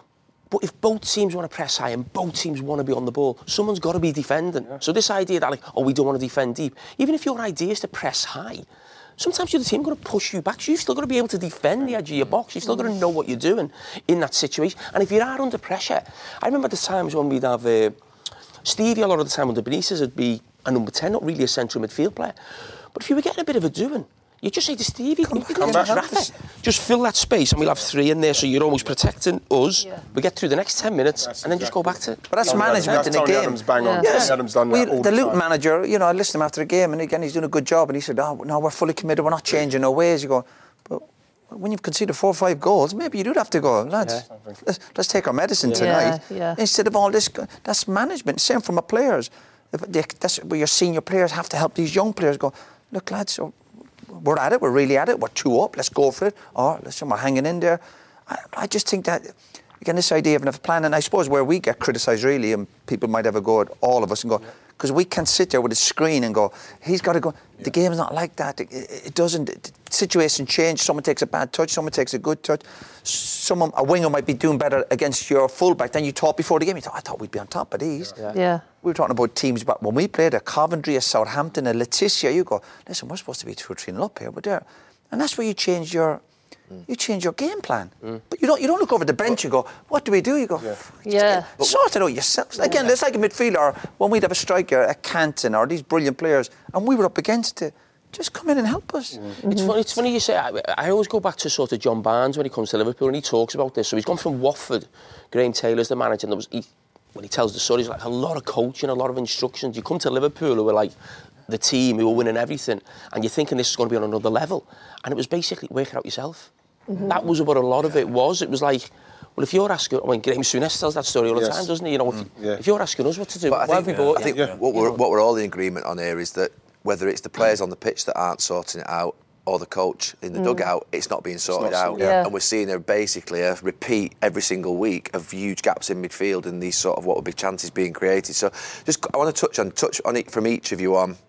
But if both teams want to press high and both teams want to be on the ball, someone's got to be defending. Yeah. So this idea that, like, oh, we don't want to defend deep, even if your idea is to press high, sometimes you're the team going to push you back, so you've still got to be able to defend the edge of your box. You've still got to know what you're doing in that situation. And if you are under pressure, I remember the times when we'd have uh, Stevie a lot of the time under Benitez would be a number ten, not really a central midfield player. But if you were getting a bit of a doing, you just say to Stevie, come, come back, just, just fill that space, and we'll have three in there, so you're almost protecting us. Yeah. We get through the next ten minutes, that's and then exactly. just go back to... But that's Tony management Adams, in a game. Adams bang on. Yeah. Yes. Tony Adams done that we, all the, the Luton time. manager, you know, I listened to him after the game, and again, he's doing a good job, and he said, oh, no, we're fully committed, we're not changing our ways. You go, but when you've conceded four or five goals, maybe you do have to go, lads, yeah. let's, let's take our medicine yeah. tonight. Yeah, yeah. Instead of all this, that's management, same from our players. If they, that's where your senior players have to help these young players go, look, lads, so we're at it, we're really at it, we're two up, let's go for it. Or, listen, we're hanging in there. I, I just think that, again, this idea of a plan, and I suppose where we get criticised really, and people might have a go at all of us and go, because yeah. we can sit there with a screen and go, he's got to go, yeah. the game's not like that, it, it doesn't, the situation change, someone takes a bad touch, someone takes a good touch, someone, a winger might be doing better against your fullback than you thought before the game. You thought, I thought we'd be on top of these. Yeah. yeah. We were talking about teams, but when we played at Coventry, at Southampton, at Letitia, you go, listen, we're supposed to be two or three nil up here, but there, and that's where you change your, mm. you change your game plan. Mm. But you don't, you don't look over the bench. You go, what do we do? You go, yeah, yeah. Get, sort it out yourselves. Again, it's like a midfielder when we'd have a striker, a Canton, or these brilliant players, and we were up against it. Just come in and help us. Mm. Mm-hmm. It's funny. It's funny you say. I, I always go back to sort of John Barnes when he comes to Liverpool, and he talks about this. So he's gone from Watford. Graham Taylor's the manager, and there was. He, when he tells the story, he's like a lot of coaching, a lot of instructions. You come to Liverpool, who were like the team who were winning everything, and you're thinking this is going to be on another level. And it was basically work it out yourself. Mm-hmm. That was what a lot of it was. It was like, well, if you're asking, I mean, Graham Souness tells that story all the yes. time, doesn't he? You know, if, mm, yeah. if you're asking us what to do, but why I think, have we bought I think yeah. what, we're, what we're all in agreement on here is that whether it's the players on the pitch that aren't sorting it out, or the coach in the mm. dugout, it's not being sorted not out. Yeah. And we're seeing a, basically a repeat every single week of huge gaps in midfield and these sort of what would be chances being created. So just I want to touch on touch on it from each of you on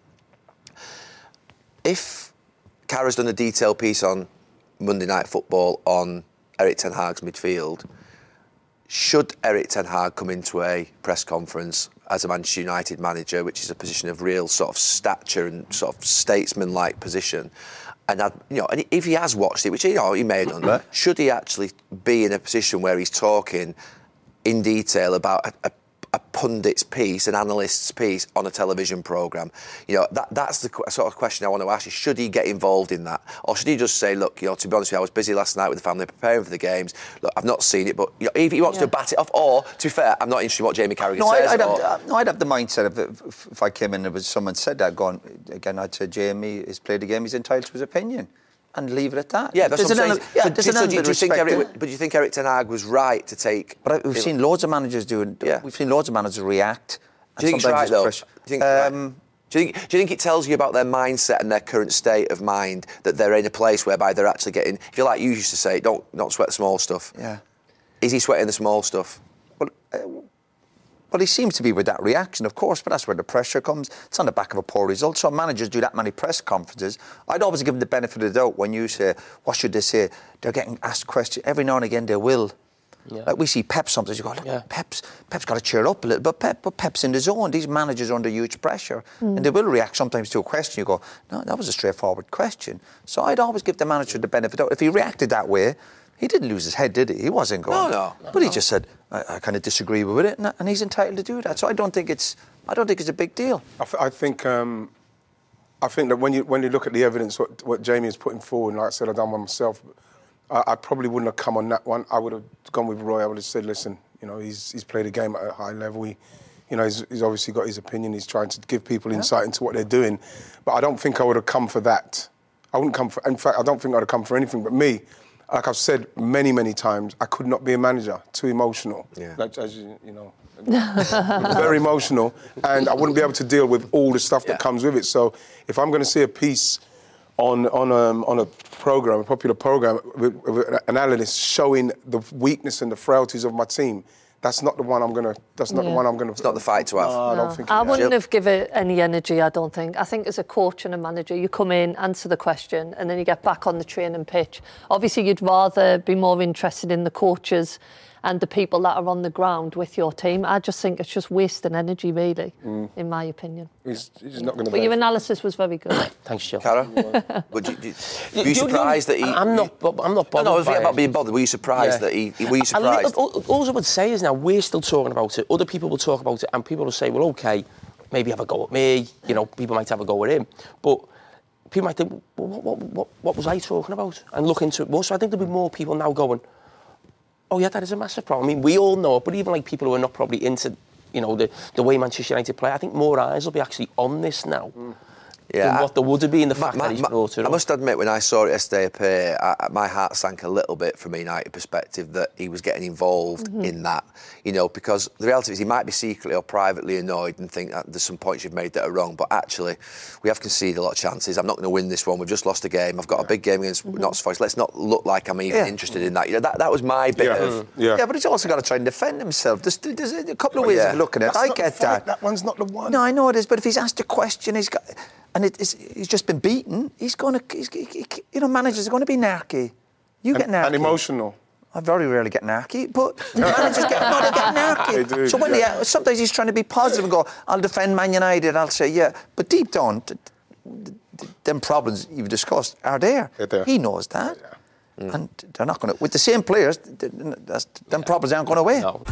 if Cara's done a detailed piece on Monday Night Football on Erik ten Hag's midfield, should Erik ten Hag come into a press conference as a Manchester United manager, which is a position of real sort of stature and sort of statesman-like position, and I'd, you know, and if he has watched it, which you know he may have done, should he actually be in a position where he's talking in detail about a, a, a pundit's piece, an analyst's piece on a television programme? You know, that that's the qu- sort of question I want to ask you. Should he get involved in that, or should he just say, look, you know, to be honest with you, I was busy last night with the family preparing for the games. Look, I've not seen it, but you know, if he wants yeah. to bat it off, or to be fair, I'm not interested in what Jamie Carragher no, says. I'd, I'd or... have, no, I'd have the mindset of if, if I came in and was someone said that, going again, I'd say Jamie has played the game, he's entitled to his opinion. And leave it at that. Yeah, that's there's what I'm saying. Yeah, there's so, an do, do you think Eric, but do you think Erik ten Hag was right to take? But we've seen loads of managers doing. Yeah. We've seen loads of managers react. Do you think it's right though? Do you think, um, do you think? Do you think it tells you about their mindset and their current state of mind that they're in a place whereby they're actually getting? If you like, you used to say, don't don't sweat the small stuff. Yeah. Is he sweating the small stuff? Well. Uh, Well, he seems to be with that reaction, of course, but that's where the pressure comes. It's on the back of a poor result. So managers do that many press conferences. I'd always give them the benefit of the doubt when you say, what should they say? They're getting asked questions. Every now and again they will. Yeah. Like we see Pep sometimes, you go, look, yeah. Pep's, Pep's got to cheer up a little bit. Pep, but Pep's in the zone. These managers are under huge pressure. Mm. And they will react sometimes to a question. You go, no, that was a straightforward question. So I'd always give the manager the benefit of the doubt. If he reacted that way, he didn't lose his head, did he? He wasn't going. No, no. But he just said, I, I kind of disagree with it, and, and he's entitled to do that. So I don't think it's, I don't think it's a big deal. I, th- I think, um, I think that when you when you look at the evidence, what, what Jamie is putting forward, and like I said, I've done one myself. I, I probably wouldn't have come on that one. I would have gone with Roy. I would have said, listen, you know, he's he's played a game at a high level. He, you know, he's, he's obviously got his opinion. He's trying to give people yeah. insight into what they're doing. But I don't think I would have come for that. I wouldn't come for. In fact, I don't think I'd have come for anything but me. like I've said many, many times, I could not be a manager. Too emotional. Yeah. Like, as you, you know, very emotional, and I wouldn't be able to deal with all the stuff that Yeah. comes with it. So if I'm going to see a piece on on um, on a program, a popular program, with, with an analyst showing the weakness and the frailties of my team, that's not the one I'm gonna. That's not Yeah. the one I'm gonna. It's not the fight to have. No, I don't think. I it is. wouldn't have given it any energy, I don't think. I think as a coach and a manager, you come in, answer the question, and then you get back on the training pitch. Obviously, you'd rather be more interested in the coaches and the people that are on the ground with your team. I just think it's just wasting energy, really, Mm. in my opinion. He's, he's not going to. But your analysis was very good. Thanks, Jill. Cara, would you, did, were you You- surprised you- that he... I'm not. I'm not bothered. No, no, by forget about it. being bothered. Were you surprised Yeah. that he... Were you A little- surprised? all, all I would say is now we're still talking about it. Other people will talk about it, and people will say, "Well, okay, maybe have a go at me." You know, people might have a go at him, but people might think, well, what, what, what, "What was I talking about?" And look into it more. So I think there'll be more people now going, "Oh yeah, that is a massive problem." I mean, we all know it, but even like people who are not probably into, you know, the the way Manchester United play, I think more eyes will be actually on this now. Mm. Yeah, than I- what there would have been the fact My- that he's my- brought it I up. must admit, when I saw it yesterday appear, I, my heart sank a little bit from a United perspective that he was getting involved Mm-hmm. in that, you know, because the reality is he might be secretly or privately annoyed and think that there's some points you've made that are wrong, but actually, we have conceded a lot of chances. I'm not going to win this one. We've just lost a game. I've got a big game against Mm-hmm. Notts Forest. Let's not look like I'm even Yeah. interested in that. You know, that, that was my bit Yeah. of... Yeah. Yeah, but he's also got to try and defend himself. There's, there's a couple of Oh, ways yeah. of looking at it. That's I not get the fight. that. That one's not the one. No, I know it is, but if he's asked a question, he's got, and it is, he's just been beaten. He's going to, he's, he, he, you know, managers are going to be narky. You get and, narky. and emotional. I very rarely get narky, but managers get, no, they get narky. They do, so when yeah. he, sometimes he's trying to be positive and go, I'll defend Man United. I'll say, yeah, but deep down, th- th- th- them problems you've discussed are there. They're there. He knows that, and they're not going to. With the same players, th- th- that's, them problems aren't going away. No.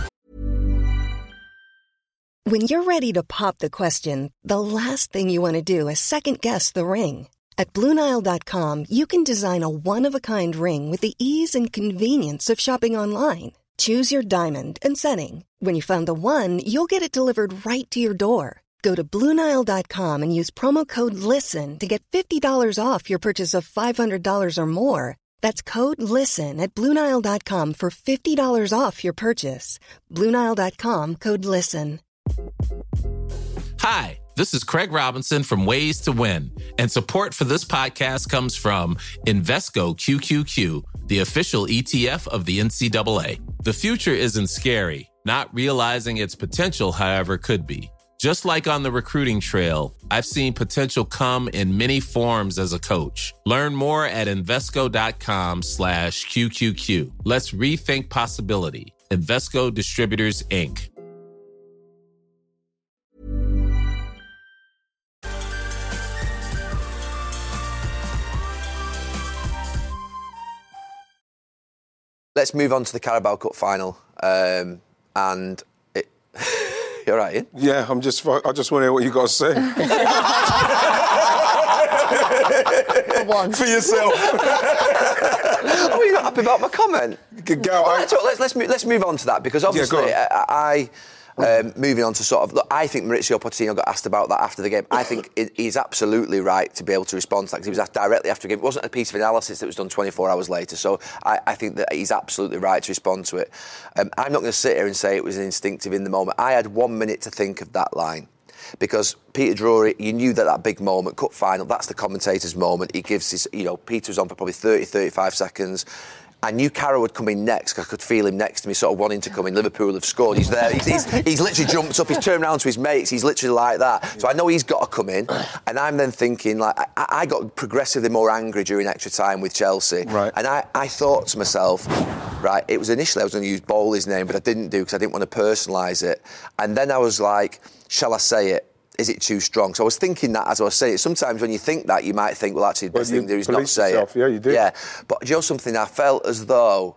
When you're ready to pop the question, the last thing you want to do is second-guess the ring. At Blue Nile dot com, you can design a one-of-a-kind ring with the ease and convenience of shopping online. Choose your diamond and setting. When you find the one, you'll get it delivered right to your door. Go to Blue Nile dot com and use promo code LISTEN to get fifty dollars off your purchase of five hundred dollars or more. That's code LISTEN at Blue Nile dot com for fifty dollars off your purchase. Blue Nile dot com, code LISTEN. Hi, this is Craig Robinson from Ways to Win, and support for this podcast comes from Invesco Q Q Q, the official E T F of the N C double A. The future isn't scary. Not realizing its potential, however, could be. Just like on the recruiting trail, I've seen potential come in many forms as a coach. Learn more at Invesco.com slash QQQ. Let's rethink possibility. Invesco Distributors, Incorporated. Let's move on to the Carabao Cup final. Um, and it... You're right, Ian? Yeah, I'm just. I just want to hear what you got to say. For once. For yourself. Oh, you're not happy about my comment? Go, Well, I- let's, let's, let's, move, let's move on to that, because obviously go on. I... I Um, moving on to sort of, look, I think Maurizio Pochettino got asked about that after the game. I think it, he's absolutely right to be able to respond to that, because he was asked directly after the game. It wasn't a piece of analysis that was done twenty-four hours later, so I, I think that he's absolutely right to respond to it. Um, I'm not going to sit here and say it was instinctive in the moment. I had one minute to think of that line, because Peter Drury, you knew that that big moment, cup final, that's the commentator's moment. He gives his, you know, Peter was on for probably thirty, thirty-five seconds. I knew Carroll would come in next, because I could feel him next to me, sort of wanting to come in. Liverpool have scored. He's there. He's, he's, he's literally jumped up. He's turned around to his mates. He's literally like that. So I know he's got to come in. And I'm then thinking, like, I, I got progressively more angry during extra time with Chelsea. Right. And I, I thought to myself, right, it was initially I was going to use Bowley's name, but I didn't do, because I didn't want to personalise it. And then I was like, shall I say it? Is it too strong? So I was thinking that as I was saying it. Sometimes when you think that, you might think, well, actually, the Well, best you thing to do is not police say yourself. it. Yeah, you do. Yeah. But do you know something? I felt as though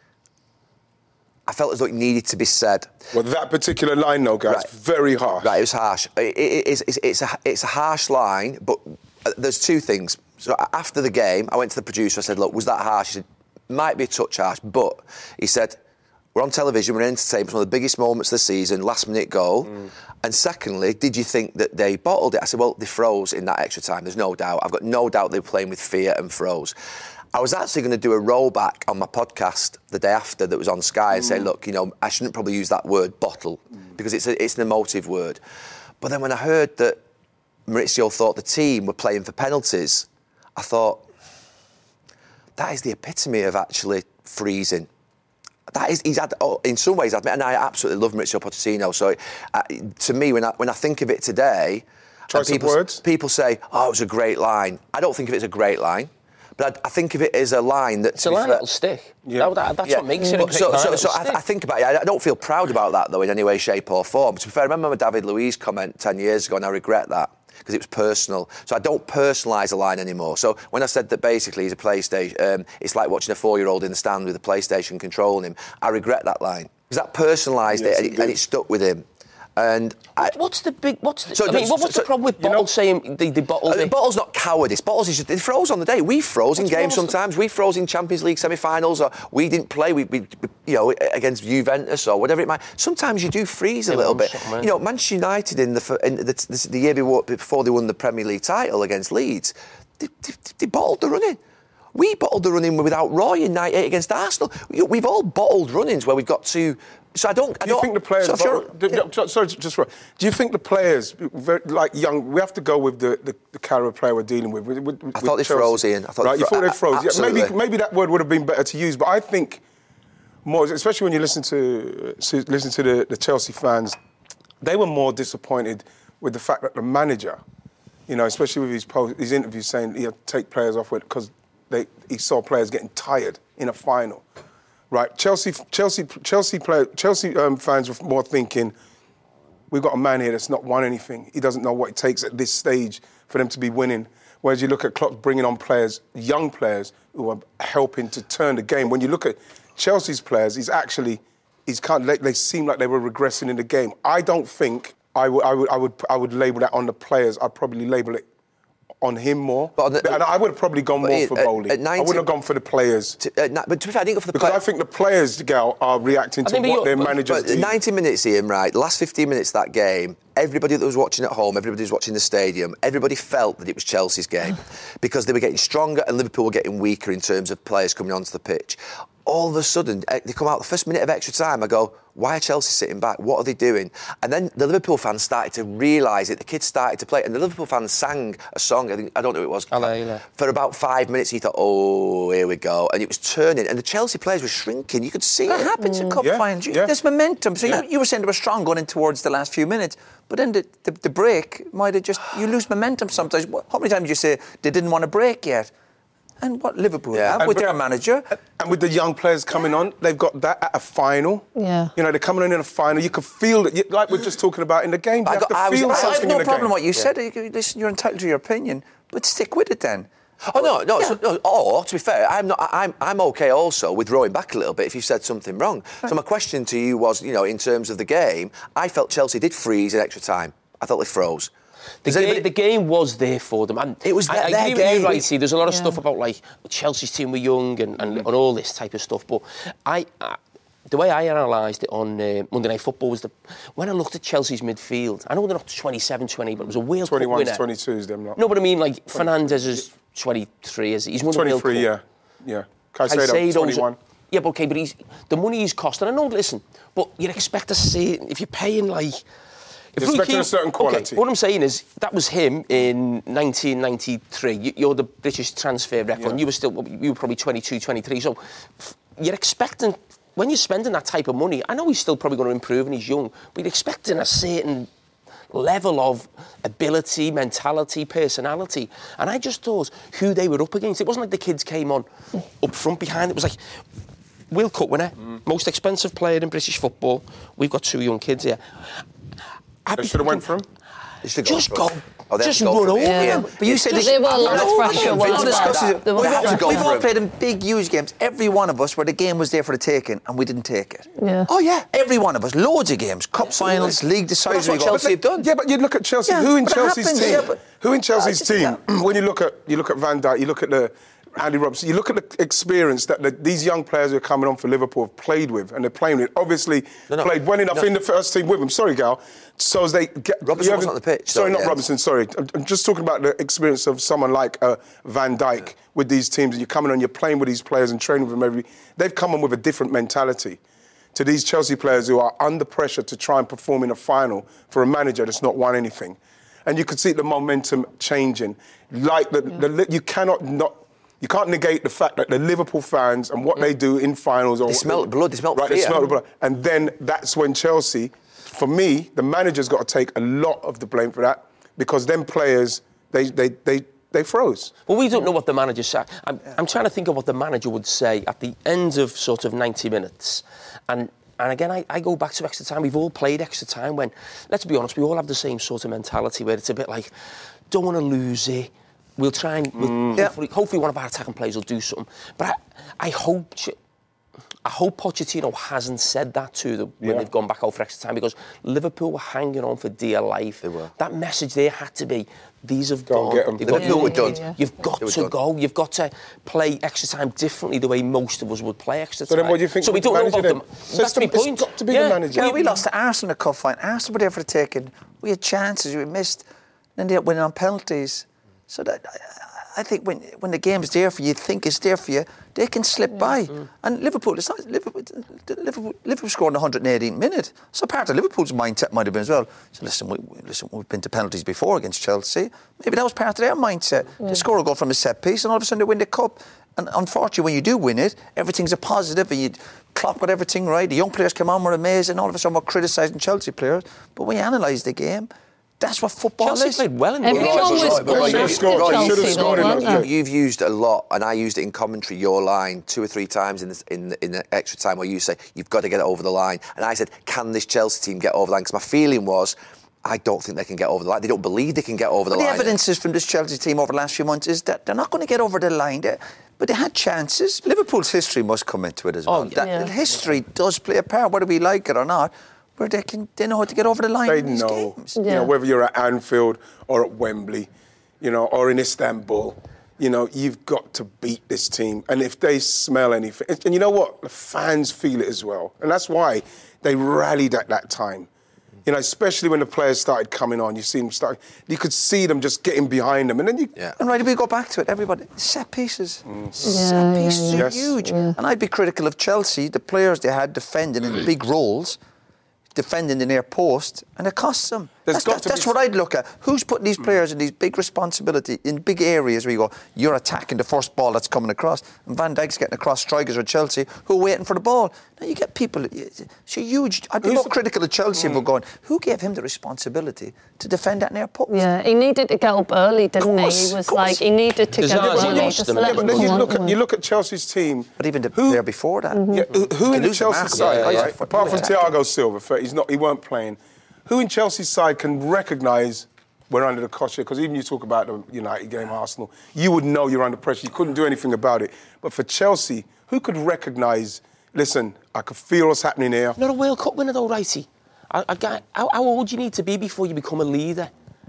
I felt as though it needed to be said. Well, that particular line, though, guys, Right. very harsh. Right, it was harsh. It, it, it's, it's, it's, a, it's a harsh line, but there's two things. So after the game, I went to the producer, I said, look, was that harsh? He said, might be a touch harsh, but he said, we're on television, we're entertained, it's one of the biggest moments of the season, last minute goal. Mm. And secondly, did you think that they bottled it? I said, well, they froze in that extra time, there's no doubt. I've got no doubt they were playing with fear and froze. I was actually going to do a rollback on my podcast the day after that was on Sky and mm. say, look, you know, I shouldn't probably use that word bottle mm. because it's a, it's an emotive word. But then when I heard that Maurizio thought the team were playing for penalties, I thought, that is the epitome of actually freezing. That is, he's had, oh, in some ways, and I absolutely love Maurizio Pochettino. So, uh, to me, when I when I think of it today, Choice people, of words. people say, "Oh, it was a great line." I don't think of it as a great line, but I, I think of it as a line that. It's a line that'll stick. Yeah, that, that, that's yeah. what makes it. A great so, line. so, so I, I think about it. I don't feel proud about that though in any way, shape, or form. To be fair, I remember my David Luiz comment ten years ago, and I regret that. Because it was personal. So I don't personalise a line anymore. So when I said that basically he's a PlayStation, um, it's like watching a four-year-old in the stand with a PlayStation controlling him, I regret that line. Because that personalised yes, it, and it, and it stuck with him. And I, what's the big? What's the, so I mean, what, what's so, the problem with Bottle you know, saying the, the Bottle's? Uh, Bottle's not cowardice. Bottle's is just they froze on the day. We froze what's in games sometimes. We froze in Champions League semi-finals, or we didn't play. We, we, you know, against Juventus or whatever it might. Sometimes you do freeze a little bit. You know, Manchester United in the in the, the, the year before they won the Premier League title against Leeds, they, they, they bottled the running. We bottled the running without Roy in ninety-eight against Arsenal. We've all bottled run-ins where we've got to. So I don't. Do I you don't, think the players? So bottle, do, yeah. Sorry, just do you think the players, very, like young, we have to go with the, the, the caliber of player we're dealing with? with, with I thought they froze, Ian. I thought right, they fro- you thought they froze. Yeah, maybe maybe that word would have been better to use, but I think more, especially when you listen to listen to the, the Chelsea fans, they were more disappointed with the fact that the manager, you know, especially with his post, his interviews saying he had to take players off with because they he saw players getting tired in a final. Right, Chelsea, Chelsea, Chelsea, play, Chelsea um, fans were more thinking, we've got a man here that's not won anything. He doesn't know what it takes at this stage for them to be winning. Whereas you look at Klopp bringing on players, young players, who are helping to turn the game. When you look at Chelsea's players, he's actually, he's kind of, they, they seem like they were regressing in the game. I don't think I would, I would, I would, I would label that on the players. I'd probably label it on him more. But on the, and I would have probably gone more it, for Bowley. At, at ninety, I wouldn't have gone for the players. To, uh, but to be fair, I didn't go for the because players. I think the players, Gal, are reacting to what their managers do. ninety minutes, Ian, right? The last fifteen minutes of that game, everybody that was watching at home, everybody who was watching the stadium, everybody felt that it was Chelsea's game because they were getting stronger and Liverpool were getting weaker in terms of players coming onto the pitch. All of a sudden, they come out the first minute of extra time, I go, why are Chelsea sitting back? What are they doing? And then the Liverpool fans started to realise it. The kids started to play, and the Liverpool fans sang a song, I, think, I don't know who it was, Allayla. For about five minutes. You thought, oh, here we go. And it was turning, and the Chelsea players were shrinking. You could see that it. That happens in cup yeah, finals. yeah. There's momentum. So yeah. you, you were saying they were strong going in towards the last few minutes, but then the, the, the break might have just, you lose momentum sometimes. How many times did you say they didn't want to break yet? And what Liverpool yeah. have with and, their manager. And with the young players coming yeah. on, they've got that at a final. Yeah. You know, they're coming in in a final. You can feel it, like we're just talking about in the game. You I have got, to I feel was, something I have no in the problem game. what you yeah. said. You, listen, you're entitled to your opinion, but stick with it then. Oh no, no, yeah. so, no. Or to be fair, I'm not. I'm I'm okay also with rowing back a little bit if you've said something wrong. Right. So my question to you was, you know, in terms of the game, I felt Chelsea did freeze in extra time. I thought they froze. The, game, anybody... the game was there for them, and it was. I, their I agree game. with you, Righty. There's a lot of yeah. stuff about like Chelsea's team were young and, and, and all this type of stuff. But I, I the way I analysed it on uh, Monday Night Football was that when I looked at Chelsea's midfield, I know they're not twenty-seven, twenty, but it was a World Cup winner. twenty-one, twenty-twos, them not. No, but I mean like Fernandes is twenty-three. Is he's won the World Cup? twenty-three, yeah, yeah. Caicedo, twenty-one. Yeah, but okay, but he's the money he's cost, and I know. Listen, but you'd expect to see if you're paying like. If you're expecting keep, a certain quality. Okay, what I'm saying is, that was him in nineteen ninety-three. You, you're the British transfer record, yeah. and you were still, you were probably twenty-two, twenty-three. So you're expecting, when you're spending that type of money, I know he's still probably going to improve and he's young, but you're expecting a certain level of ability, mentality, personality. And I just thought who they were up against. It wasn't like the kids came on up front behind. It was like, World Cup winner, mm. most expensive player in British football. We've got two young kids here. They should have went for him. Just go. Oh, just run over yeah. them. But you said they were a lot of pressure. We've all, all him. played in big, huge games. Every one of us where the game was there for the taking and we didn't take it. Yeah. Oh yeah, every one of us. Loads of games, cup Absolutely. finals, league deciders. That's what Chelsea have done. Yeah, but you look at Chelsea. Yeah, who in Chelsea's happens, team? Yeah, but, who in Chelsea's team? When you look at you look at Van Dijk, you look at the Andy Robertson, you look at the experience that the, these young players who are coming on for Liverpool have played with, and they're playing with, obviously no, no, played well enough no. in the first team with them. Sorry, Gal. So as they get... Robinson wasn't on the pitch. Sorry, though, not yeah. Robinson, sorry. I'm, I'm just talking about the experience of someone like uh, Van Dijk yeah. with these teams. You're coming on, you're playing with these players and training with them every... They've come on with a different mentality to these Chelsea players who are under pressure to try and perform in a final for a manager that's not won anything. And you could see the momentum changing. Like, the, yeah. the, you cannot not... You can't negate the fact that the Liverpool fans and what mm. they do in finals... Or they smell blood, they smell right, fear. They smell blood. And then that's when Chelsea, for me, the manager's got to take a lot of the blame for that because them players, they they they, they froze. Well, we don't know what the manager said. I'm, yeah. I'm trying to think of what the manager would say at the end of sort of ninety minutes. And and again, I, I go back to extra time. We've all played extra time when, let's be honest, we all have the same sort of mentality where it's a bit like, don't want to lose it. We'll try and we'll, mm. hopefully, hopefully one of our attacking players will do something. But I, I hope I hope Pochettino hasn't said that to them when yeah. they've gone back out for extra time because Liverpool were hanging on for dear life. They were. That message there had to be, these have Go gone. Get Liverpool yeah, were done. Yeah, yeah. You've got to done. go. You've got to play extra time differently the way most of us would play extra so time. then what do you think? So we don't know about them. them. So That's the point. It's got to be yeah. the manager. Yeah, we lost to Arsenal in a cup fight. Arsenal were there for the taking. We had chances, we missed. Then they ended up winning on penalties. So that... I think when when the game's there for you, you think it's there for you, they can slip by. Mm. And Liverpool, it's not Liverpool. Liverpool, Liverpool scored in the one hundred eighteenth minute. So part of Liverpool's mindset might have been as well. So listen, we, listen, we've been to penalties before against Chelsea. Maybe that was part of their mindset. Yeah. They score a goal from a set piece, and all of a sudden they win the cup. And unfortunately, when you do win it, everything's a positive, and you clock with everything right. The young players come on, we're amazing. All of a sudden, we're criticising Chelsea players. But when you analyse the game, that's what football Chelsea is. played well in the Everyone game. was Right, but right, should have scored. Chelsea, Should have scored in though, that weren't game. You've used a lot, and I used it in commentary, your line, two or three times in the, in, the, in the extra time where you say, you've got to get it over the line. And I said, can this Chelsea team get over the line? Because my feeling was, I don't think they can get over the line. They don't believe they can get over the but line. The evidence is from this Chelsea team over the last few months is that they're not going to get over the line. They're, but they had chances. Liverpool's history must come into it as well. Oh, that, yeah. History does play a part, whether we like it or not. Where they can, they know how to get over the line They in these know, games. you Yeah. know, whether you're at Anfield or at Wembley, you know, or in Istanbul, you know, you've got to beat this team. And if they smell anything, and, and you know what, the fans feel it as well, and that's why they rallied at that time. You know, especially when the players started coming on, you see them start. You could see them just getting behind them, and then you. Yeah. And right, we go back to it. Everybody, set pieces, Mm. set Yeah, pieces yeah, are Yes. huge. Yeah. And I'd be critical of Chelsea, the players they had defending in big roles, defending the near post, and it costs them. There's That's, got that, to that's be- what I'd look at. Who's putting these players in these big responsibility, in big areas where you go, you're attacking the first ball that's coming across, and Van Dijk's getting across strikers or Chelsea who are waiting for the ball. Now you get people, it's a huge, I'd be Who's more the- critical of Chelsea if we're going, who gave him the responsibility to defend that near post? Yeah, he needed to get up early, didn't Course, he? He was course. like, he needed to Because get up ours, he early. lost Just them. let Yeah, But him then come you on, look come at on. you look at Chelsea's team. But even the Who- player before that. Yeah, who, who in They the lose Chelsea Marco, side, yeah, right, yeah. apart from Attacking. Thiago Silva, he's not, he weren't playing. Who in Chelsea's side can recognise we're under the cosh here? Because even you talk about the United game, Arsenal, you would know you're under pressure. You couldn't do anything about it. But for Chelsea, who could recognise? Listen, I could feel what's happening here. Not a World Cup winner though, Righty. I, I, got- how, how old do you need to be before you become a leader?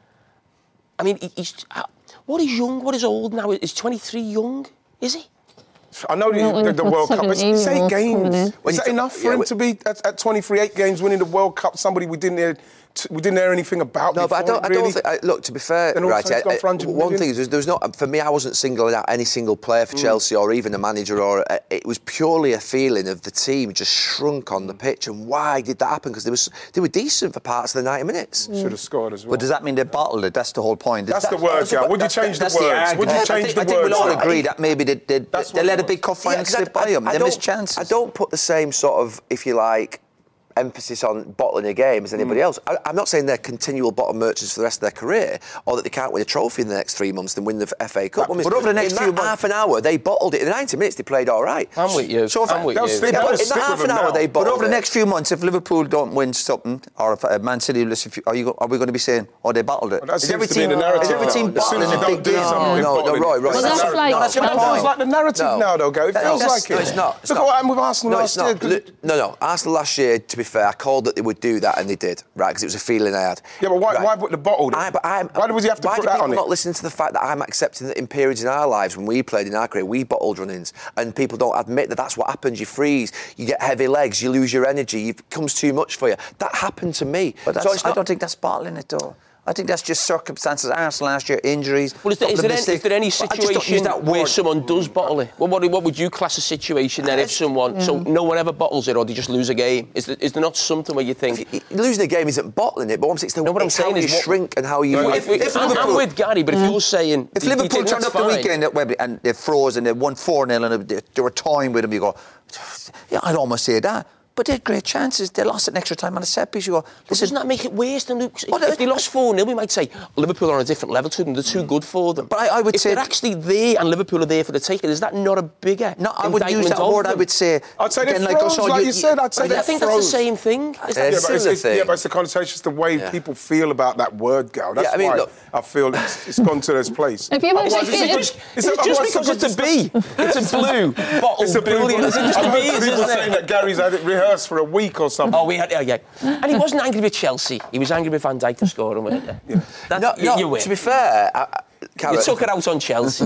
I mean, he, he's uh, what is young? What is old now? Is twenty-three young? Is he? I know Not the, when the, you've the got World Cup. It's, it's eight seventeen-year-olds coming games. in. Is that enough for Yeah, him we- to be at, at twenty-three, eight games, winning the World Cup? Somebody we didn't hear, t- we didn't hear anything about. No, but I before, don't. I really. don't think. I, look, to be fair, Then all of a right. sudden it's gone for one hundred one million. thing is, there's, there's not. For me, I wasn't singling out any single player for Chelsea or even a manager. Or uh, it was purely a feeling of the team just shrunk on the pitch. And why did that happen? Because they was they were decent for parts of the ninety minutes. Should have scored as well. But does that mean they bottled it? That's the whole point. That's the That- word, that's yeah. what- Would you that's- change the that's words? argument. Would you I change think- the I think we'll words? all Right. agree that maybe they, they, That's they what let a it big cup final 'cause I- slip by them. I They don't- missed chances. I don't put the same sort of, if you like, emphasis on bottling a game as anybody Mm. else. I, I'm not saying they're continual bottle merchants for the rest of their career, or that they can't win a trophy in the next three months and win the F A Cup. But over the next in few that months- half an hour, they bottled it. In the ninety minutes, they played all right. I'm with you. So if- I'm with they'll you. stick- Yeah, they'll but in stick that half with an them hour, now. they But bottled over the it. next few months, if Liverpool don't win something, or if uh, Man City, listen, if you- are, you, go- are we going to be saying, oh, they bottled it? Well, that Is seems every to be team, the narrative is every now. team As soon bottling as you a don't big do game? something, No, you're no, bottling no, right, it. right. Well, that's No, like- no, that's But my it feels point. like the narrative No. now, though, Gary. It No, feels that's- like it. no, it's not, it's Look not. at what happened with Arsenal No, last it's year. not. Li- No, no. Arsenal last year, to be be fair, I called that they would do that, and they did, right? Because it was a feeling I had. Yeah, but why, right. why put the bottle? I, but I'm, why was you have to why put do that people on it? not listen to the fact that I'm accepting that in periods in our lives when we played in our career, we bottled run-ins, and people don't admit that that's what happens. You freeze, you get heavy legs, you lose your energy, it becomes too much for you. That happened to me. But that's, so it's not, I don't think that's bottling it, though. I think that's just circumstances. Arsenal last year, injuries. Well, is there, is there, any, is there any Well, I just don't use situation that where word. someone does bottle it? Well, what, what would you class a situation then if someone... So no one ever bottles it, or they just lose a game? Is there, is there not something where you think... You, losing a game isn't bottling it, but I'm saying it's the No, what I'm it's saying how is you what- shrink and how you... Well, if, if, if, I'm, I'm with Gary, but if you're saying... If they- they Liverpool think turned that's up the fine. weekend at Wembley and they froze and they won four nil and they, they were toying with them, you go, yeah, I'd almost say that. But they had great chances. They lost it in extra time on a set piece. You go, But listen, doesn't that make it worse than... If, Well, if they lost four nil, we might say, Liverpool are on a different level to them, they're too good for them. But I- I would if say- they're actually there and Liverpool are there for the taking, is that not a bigger no, I would use indictment that of word. I them? would say, I'd say they again, froze, oh, like you said, I'd say I they think that's the froze. same thing. Is Yeah, that Yeah, it's but it's, still a it's, thing. yeah, but it's the connotation, it's the way Yeah. people feel about that word, Gal. That's Yeah, I mean, why look- I feel it's, it's gone to this place. If you were Otherwise, to it's give- just, Is it just because it's a B? It's a blue bottle. It's a blue brilliant. Is it just I've a heard B, people isn't saying it? that Gary's had it rehearsed for a week or something. Oh, we had, yeah, yeah. And he wasn't angry with Chelsea. He was angry with Van Dijk for scoring, weren't you? That, No, you, no, you win. to be fair, I, I, Karen, You took it out on Chelsea.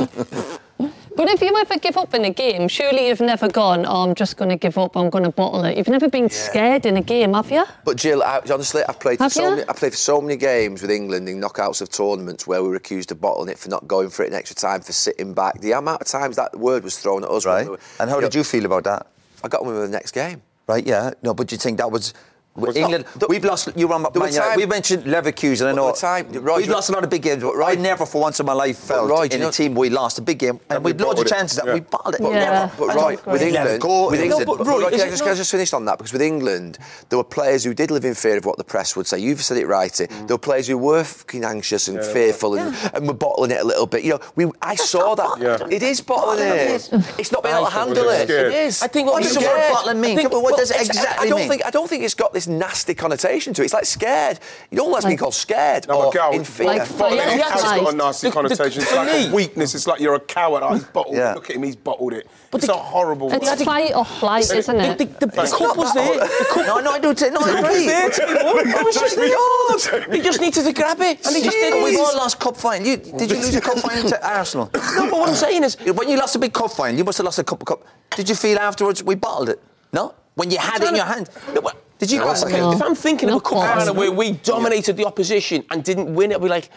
But if you ever give up in a game, surely you've never gone, oh, I'm just going to give up, I'm going to bottle it. You've never been scared in a game, have you? But Jill, I, honestly, I've played for Have so you? many. I played for so many games with England in knockouts of tournaments where we were accused of bottling it for not going for it in extra time, for sitting back. The amount of times that word was thrown at us. when right? we were- And how you did know, you feel about that? I got on with the next game. Right, yeah. No, but do you think that was... Was England, not- we've lost. You were on There were Man United. time- We mentioned Leverkusen. I know. There were time- Roy, we've do you- lost a lot of big games, but I never, for once in my life, felt Roy, do in you a know- team we lost a big game and we we'd loads of bottled it. chances that Yeah. we bottled it. But, Yeah. Never. but I Roy, agree. with Let it England, go. with No, England, but but Roy, Roy, is can I it just, not- can I just finish on that? Because with England, there were players who did live in fear of what the press would say. You've said it right. There were players who were fucking anxious and fearful and, and were bottling it a little bit. You know, we I saw that. Yeah. It is bottling it. It's not being able to handle they're it. scared. It is. I think what What we does the scared- word bottling mean? I think- What Well, does it it's- exactly I don't mean? think I don't think it's got this nasty connotation to it. It's like scared. You don't like being called scared No, or but Gal, in fear. Like bottling fire it has got a light. nasty The- the- connotation. It's for like me- a weakness. It's like you're a coward. Oh, he's bottled Yeah. it. Look at him, he's bottled it. It's a horrible It's word. fight or flight, isn't The, it? the, the, the cup was there. The cup No, no, I don't. No, I was agree. there to be won. It was just there. They just needed to grab it, and they just didn't. We've all lost cup final. You, did you lose a cup final to Arsenal? No, but what I'm saying is, When you lost a big cup final, you must have lost a cup of cup. Did you feel afterwards we bottled it? No? When you had it in your hand? No, but- Did you? No. Okay. No. if I'm thinking of a Not cup quite. final where we dominated the opposition and didn't win it, I'd be like,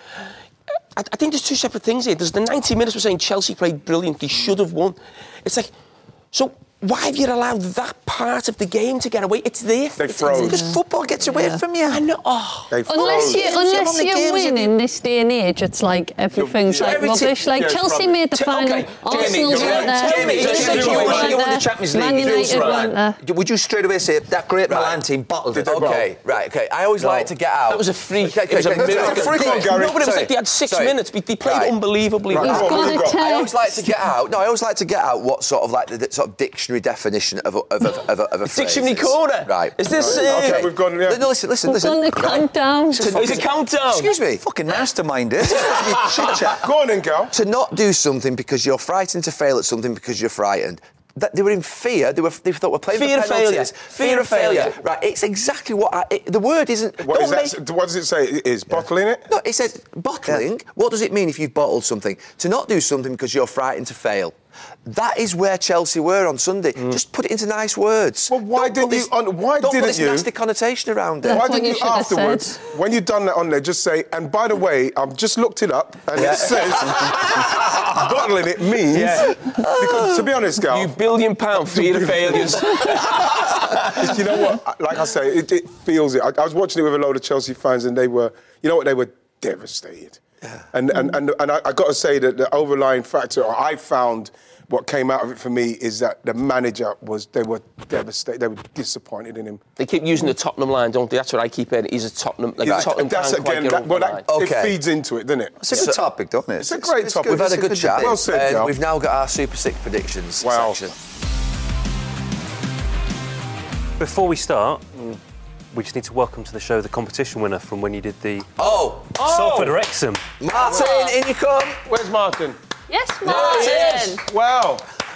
I, I think there's two separate things here. There's the ninety minutes we're saying Chelsea played brilliant, they should have won. It's like, so why have you allowed that part of the game to get away? It's there. They It's- froze. Because football gets away from you. I know. Oh. They Unless froze. you, Games, unless how many you games win have in this day and age, it's like everything's Yeah. like Every team- rubbish. Like yeah, it's Chelsea rubbish. made the T- final, okay, Arsenal Jamie, weren't you're right. there, Jamie, so Jamie, say City you you're won- weren't you won the there, Champions Man League. United right. weren't there. Would you straight away say that great Milan team bottled Did it? they bottle? Okay, right, okay. I always like to get out. That was a free. Okay, It was a okay, okay, miracle. okay, Come on, Gary. No, but it was Sorry. like they had six Sorry. minutes. They they played Right. unbelievably Right. well. Come on, Got we've a got- test. I always like to get out. No, I always like to get out what sort of like the, the sort of dictionary definition of a of a of a, of a phrase Dictionary is. corner. Right. Is this? Right. Uh, Okay, we've gone, yeah. No, listen, listen, We've listen. gone the Right. countdown. It's a countdown. Excuse me. Fucking mastermind it. It's supposed to be chit chat. Go on then, Gal. To not do something because you're frightened to fail at something because you're frightened. That they were in fear. They were. They thought we're playing Fear for of failure. penalties. Fear of failure. Right. It's exactly what I, it, the word isn't. What, don't is that, make- what does it say? It is bottling it? No, it says bottling. What does it mean if you've bottled something? To not do something because you're frightened to fail. That is where Chelsea were on Sunday. Just put it into nice words. Well, why Don't didn't put this- you- on- why don't didn't put this you- nasty connotation around it. That's Why what didn't you you should have afterwards, said. when you've done that on there, just say, and by the way, I've just looked it up, and it says bottling it means, Yeah. because to be honest, Gal, You billion pound fear of failures. you know what, like I say, it, it feels it. I, I was watching it with a load of Chelsea fans, and they were, you know what, they were devastated. Yeah. And, and, and, and I, I got to say that the overlying factor I found, what came out of it for me is that the manager was, they were devastated, they were disappointed in him. They keep using the Tottenham line, don't they? That's what I keep hearing. He's a Tottenham, like Yeah, a Tottenham that's can't quite again, get that, over well, the that, line. Okay. it feeds into it, doesn't it? It's a good topic, don't it? It's a great topic. We've had a It's good chat. Well said, and Gal. we've now got our Super Six predictions Wow. section. Before we start, we just need to welcome to the show the competition winner from when you did the Oh, Salford Wrexham. Martin, in you come. Where's Martin? Yes, Martin. Wow.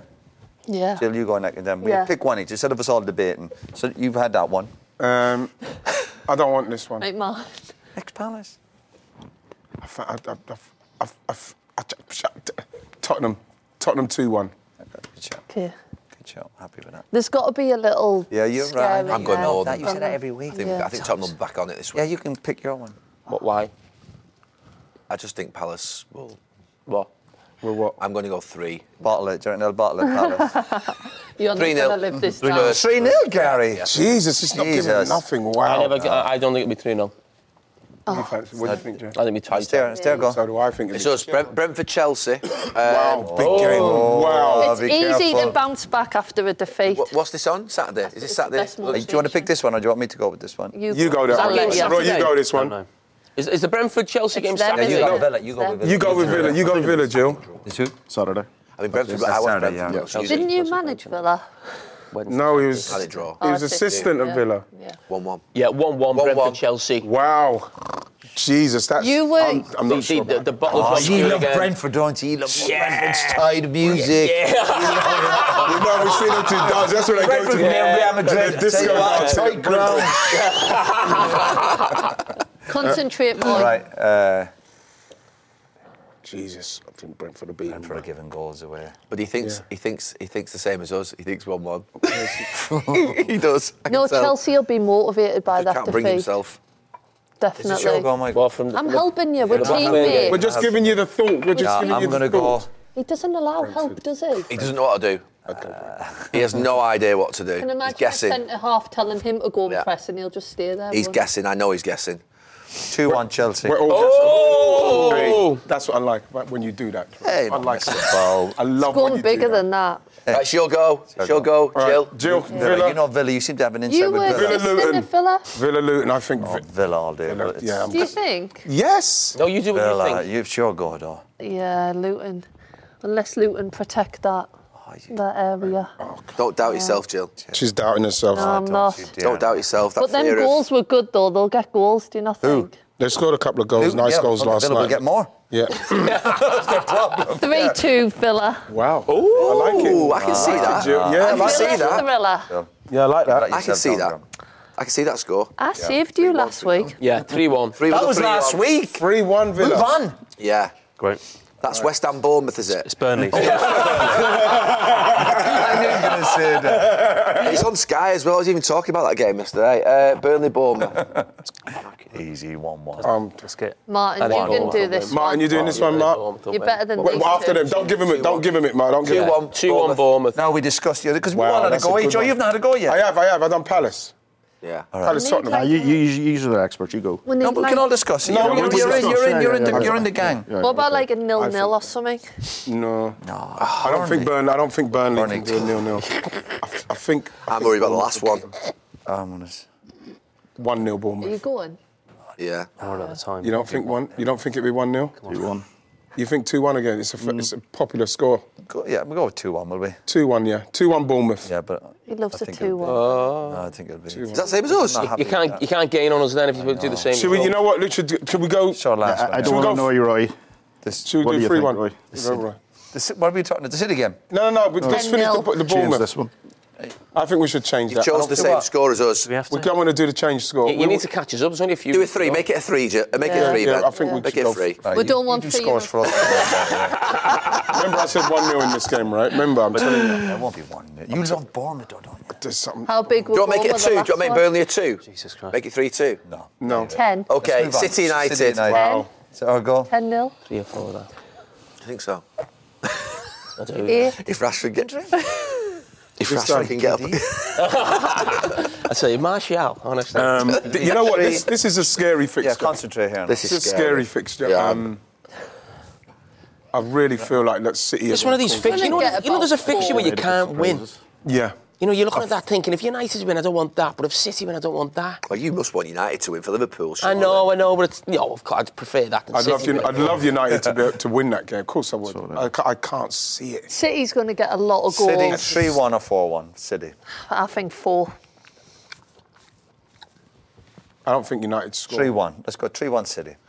Yeah. Jill, you go next, and then we Yeah. pick one each instead of us all debating. So you've had that one. Um, I don't want this one. Right, Mark. Ex-Palace. I, I, I, I, I, I, Tottenham. Tottenham two one. Good shout. Okay. Good shout. Happy with that. There's got to be a little. Yeah, you're scary, right. I'm going yeah. more That than you say that every week. I think, Yeah. I think Tottenham will be back on it this week. Yeah, you can pick your one. What? Why? I just think Palace will. What? Well, what? I'm going to go three. Bottle it. Do you reckon they'll bottle it, Palace? You're not three going nil. to live this Three down. nil. three nil, Gary. Jesus, it's not giving Jesus. nothing. I Wow. never. I don't think it'll be three nil. What do you fancy? What do you think, Joe? I think it'll be tight. Stare, stare, go. So do I think It's it'll us, Brent, Brentford, Chelsea. Um, Wow, big game. Wow. It's be easy careful. to bounce back after a defeat. What, what's this on? Saturday? Is this Saturday? Best Hey, do you want to pick this one or do you want me to go with this one? You go there. I'll let you. Right, you go this one. No. Is, is the Brentford Chelsea game It's them, Saturday? isn't You it? go Villa. You go with Villa. You go with Villa. You go with Villa, Jill. This who? Saturday. I mean, Brentford, That's I want Saturday, Brentford. yeah. Chelsea. Didn't you manage Villa? No, he was. How they draw? He was Oh, assistant yeah. at Villa. Yeah. one one. Yeah, one one. One, Brentford one. Chelsea. Wow. Jesus, that's. You were- I'm, I'm The, not sure. the, the, about the that. bottles Oh, went you through love again. Brentford, don't you? You love Yeah. Brentford's tide music. Yeah. You know, we've seen them two dance. That's what they go Brentford to. and Real Madrid. The disco Tell you what, dance. tight ground. Concentrate more. Right. Uh, Jesus, I think Brentford will beat Brentford are giving goals away. But he thinks Yeah. he thinks he thinks the same as us. He thinks one one. He does. I No, can tell. Chelsea will be motivated by He that can't defeat. bring himself. Is this your Definitely. goal, Mike? Well, from the, I'm from the- helping you. We're the back way. teammates. We're just giving you the thought. We're just Yeah, giving I'm you going the to go. thought. He doesn't allow help, does he? He doesn't know what to do. He has no idea what to do. Can He's imagine a guessing. centre half telling him to go and Yeah. press and he'll just stay there. He's won't guessing. I know he's guessing. two one Chelsea. We're all Oh! Hey, that's what I like about when you do that. Hey, I like not it. Well, I love he? when Going you bigger do that. than that. Right, she'll go. She'll go. All Jill. right, Jill, Villa. Villa, You know Villa. You seem to have an insight You with were Villa. assistant Luton. at Villa. Villa Luton, I think. Oh, Vi- Villa all day. Villa, but it's yeah, I'm Do you think? Yes. No, you do what you Villa. think. You sure go though. Yeah, Luton. Unless Luton protect that that area. Don't doubt yourself, Jill. She's doubting herself. No, I'm not. Don't doubt yourself. That But them fear of- goals were good though. They'll get goals. Do you not think? They scored a couple of goals, Luton, nice yeah, goals fucking last Villa night. will get more. Yeah. Three two Villa. Wow. I like it. Ooh, I can see like it, that. Jill. Yeah, I like see it. that. Thriller. Yeah, I like that. I can see that. I can see that score. I saved you last week. Yeah, three one. Three That with was a three last one. week. three one Villa. Move on. Yeah. Great. That's West Ham Bournemouth, is it? It's Burnley. I knew you were going to say that. It's on Sky as well. I was even talking about that game yesterday. Uh, Burnley Bournemouth. Easy one one. Um, Let's get. Martin, And you one can goal. do this Martin, one. you doing this one, Mark? You're better than Wait, these well, after two. them, don't give him it. Don't give him it, Mark. Don't give Two him it. one. Two one Bournemouth. Now we discussed the other because we Wow, all had a that's a go. good Joe, one. you've not had a go yet. I have, I have. I've done Palace. Yeah. Palace Tottenham. Uh, you, you, you, you're the expert. You go. We need No, but we like- can all discuss it. No, you're, we you're, can you're, in, discuss. you're, in, you're, in the, Yeah, yeah, you're in the gang. Yeah, What about okay. like a nil-nil or something? No. No, I don't think Burnley. I don't think Burnley Burnley. can do a nil-nil. I, I think. I I'm think worried about the last one. I'm gonna s- one nil Are you Bournemouth. going? Yeah. More at the time. You don't think one? You don't think it'd be one nil? two one. You think two one again? It's a f- it's a popular score. go, yeah, we'll go with two one, will we? Two one, yeah. Two one Bournemouth. Yeah, but He loves I a think it'll be- two one. No, I think it'll be. Is that the same as us? Not You happy can't, with you can't gain on us then if you do the same. Should we? You know what? Richard, should we go? Sure, last I, one. I yeah. don't we want go to know you're right. This, Should What we do do you three think, one? Roy? Right. the, si- what are we talking? The City game. No, no, no. We let's finish the, the Change Bournemouth. this one. I think we should change You that. I chose don't the think- same what? score as us. We have to. We're going to do the change score. You, you We- need to catch us up. There's only a few. Do a three. Make it a three. Jill. Make it Yeah, a three, yeah, Ben. I think we Make should it go a three. Right, We you- don't you want do three scores for us. Remember, I said one nil in this game, right? Remember, I'm telling you. It won't be one. You love Bournemouth, though, don't you? There's something. How big Do will you want to make it a Bournemouth two? Do the you want to make last Burnley a two? Jesus Christ. Make it three two. No. No. one? Ten. Okay, Let's move on. City United. City United. Wow. So our goal. Ten nil. Three or four of that. I think so. I do. Eight. If Rashford get, if This Rashford time. can get up, I tell you, Martial, honestly. Um, th- you know what? This, this is a scary fixture. Yeah, concentrate here. this This is is a scary fixture. Yeah. Um, I really feel like let's City. It's one of these fixtures. You know, Gonna get you know, there's a about fixture where you four. can't win. Yeah. You know, you're looking at that thinking, if United win, I don't want that. But if City win, I don't want that. Well, you must want United to win for Liverpool. I surely. know, I know, but it's, you know, of course, I'd prefer that than I'd love, City. Un- I'd love United to be able to win that game. Of course I would. I, ca- I can't see it. City's going to get a lot of City goals. three one or four one. City. I think four. I don't think United score. three one. Let's go three one City.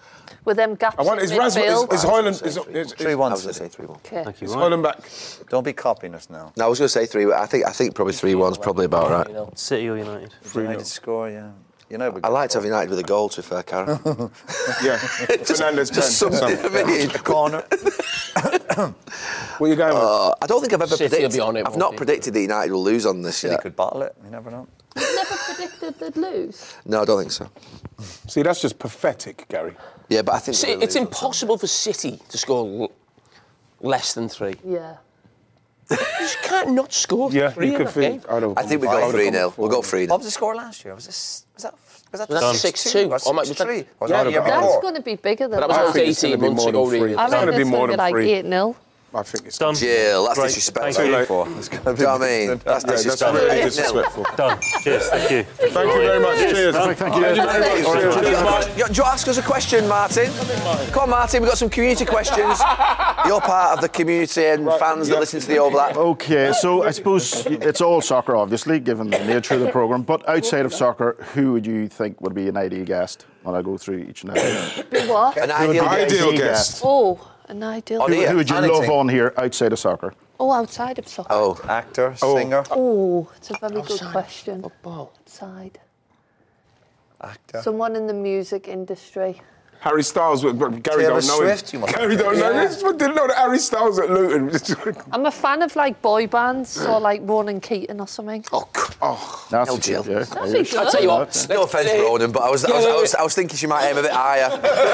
with them gaps I want in is Rasmus midfield. is, is Hoyland is, is, Three I one. was going to say three one. Okay. Thank you, is Ryan. Hoyland back? Don't be copying us now. No, I was going to say three. I think I think probably three one's probably about right. City or United? United score, yeah. You know, I like to have United with a goal, to be fair, Karen. Yeah. just, Fernandez just pen. something, I mean. corner. What are you going with? Uh, I don't think I've ever City will predicted. be on it, I've won't not they? predicted that United will lose on this City yet. could bottle it. You never know. You've never predicted they'd lose. No, I don't think so. See, that's just pathetic, Gary. Yeah, but I think See, they'll it's lose on impossible for City to score l- less than three. Yeah. You just can't not score Yeah, three you in could that game. think. I don't. I think we go three nil. We'll go three What nil. was the score last year? Was this was that was that Was that six two? Or Or might- six three? Was Yeah, that the year but- That's before? going to be bigger than But that was I about think it's eighteen gonna be months more ago, than three. really. I It's gonna reckon be it's more going to be than like three. eight nil. I think it's Done. Jill, that's Great. disrespectful. Thank you. Too late. It's gonna Do you know what I mean? That's Yeah, that's disrespectful. really Eight nil. disrespectful. Done. Cheers. Thank you. Thank you very much. Cheers. Thank you. Thank you very much. Cheers, Cheers. Martin. Do you want to ask us a question, Martin? Come on, Martin, we've got some community questions. You're part of the community and Right, fans that yeah. listen to the Overlap. Okay, so I suppose it's all soccer, obviously, given the nature of the programme. But outside of soccer, who would you think would be an ideal guest? When I go through each and every. Be what? An Who would be ideal the guest. Ideal ideal guest. Oh, an ideal. On Who, here. who would you Anything. love on here outside of soccer? Oh, outside of soccer. Oh, Actor, Oh. singer, Oh, it's a very good Outside question. football. Outside. actor. Someone in the music industry. Harry Styles, but but Gary Taylor don't know Swift, him. you must- Gary don't know Yeah. this. But didn't know that Harry Styles at Luton. I'm a fan of like boy bands, or like Ronan Keating or something. oh, c- That's Hell, good, Jill. yeah. That'd be good. I'll tell you what. no offence, Ronan, but I was, I was, I was, I was thinking she might aim a bit higher.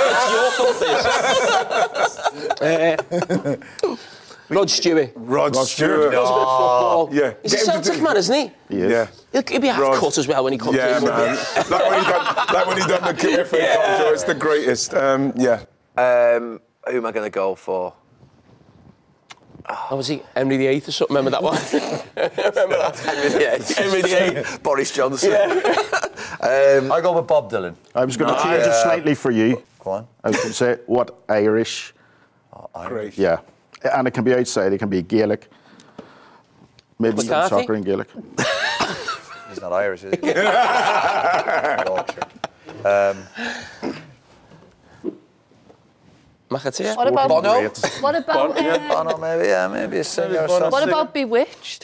Rod Stewart. Rod, Rod Stewart. Stewart. Does a bit of football. Yeah. He's a Get him to Celtic do- man, isn't he? Yeah. He'll, he'll be half Rod. cut as well when he comes Yeah, in. man. like when he done, like when he done the F A Cup show. It's the greatest. Um, yeah. Um, who am I going to go for? Oh, was he Henry the Eighth or something? Remember that one? Remember that? Henry the Eighth. Henry the Eighth. Boris Johnson. um, I go with Bob Dylan. I was going to change it slightly for you. Go on. I was going to say, what Irish? Great. Yeah. And it can be outside, it can be Gaelic. Maybe some McCarthy? soccer in Gaelic. He's not Irish, is he? Yorkshire. Um, McAteer. What about Bono? What about uh, oh no, maybe yeah, maybe a singer or Bono. something. what about Bewitched?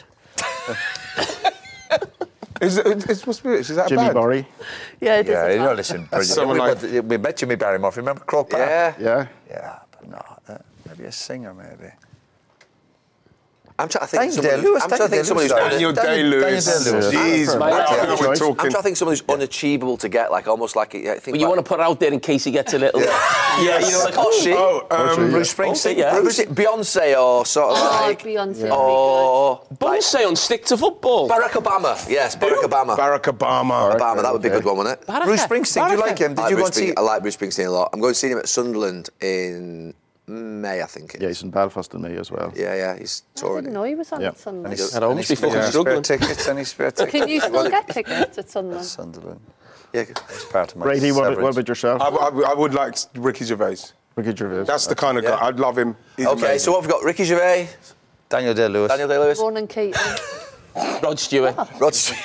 Is it, it's supposed to be. Is that a Jimmy band? Borry. Yeah, it Yeah, is. you know, listen. someone we, like- we, we met Jimmy Barrymore. Remember Croke Park? Yeah. Yeah. Yeah, but no, uh, maybe a singer, maybe. I'm trying to think. Daniel of someone who- Day-Lewis, I'm trying to think of someone who's. Daniel Daniel Daniel- Day-Lewis. Daniel Day-Lewis. Jeez, My man. last Now we're choice. talking. I'm trying to think of someone who's unachievable to get, like almost like. I think But you like, want to put it out there in case he gets a little. Yeah, you know, like, oh, shit. Oh, um, Bruce Springsteen. yeah. Bruce, Beyonce or sort of Oh, like. Beyonce. Or Beyonce on Stick to Football. Barack Obama. Yes, Barack Obama. Barack Obama. Obama, that would be a Okay. good one, wouldn't it? Baraka. Bruce Springsteen, do you like him? I Did like you go Bruce and see? Spring- I like Bruce Springsteen a lot. I'm going to see him at Sunderland in May, I think. It Yeah, is. he's in Belfast and me as well. Yeah, yeah, he's I touring. didn't know he was on Yeah. at Sunderland. Any- At home, any must be spare- fucking spare struggling. tickets? Any spare tickets? Can you still get tickets at Sunderland? Sunderland. Yeah. It's part of my Brady, what, severance. what about yourself? I, I, I would like Ricky Gervais. Ricky Gervais. That's the kind of Yeah. guy. I'd love him. He's Okay, amazing. so what have we got? Ricky Gervais, Daniel Day-Lewis. Daniel Day-Lewis, Ronan Keating. Rod Stewart. Rod Stewart.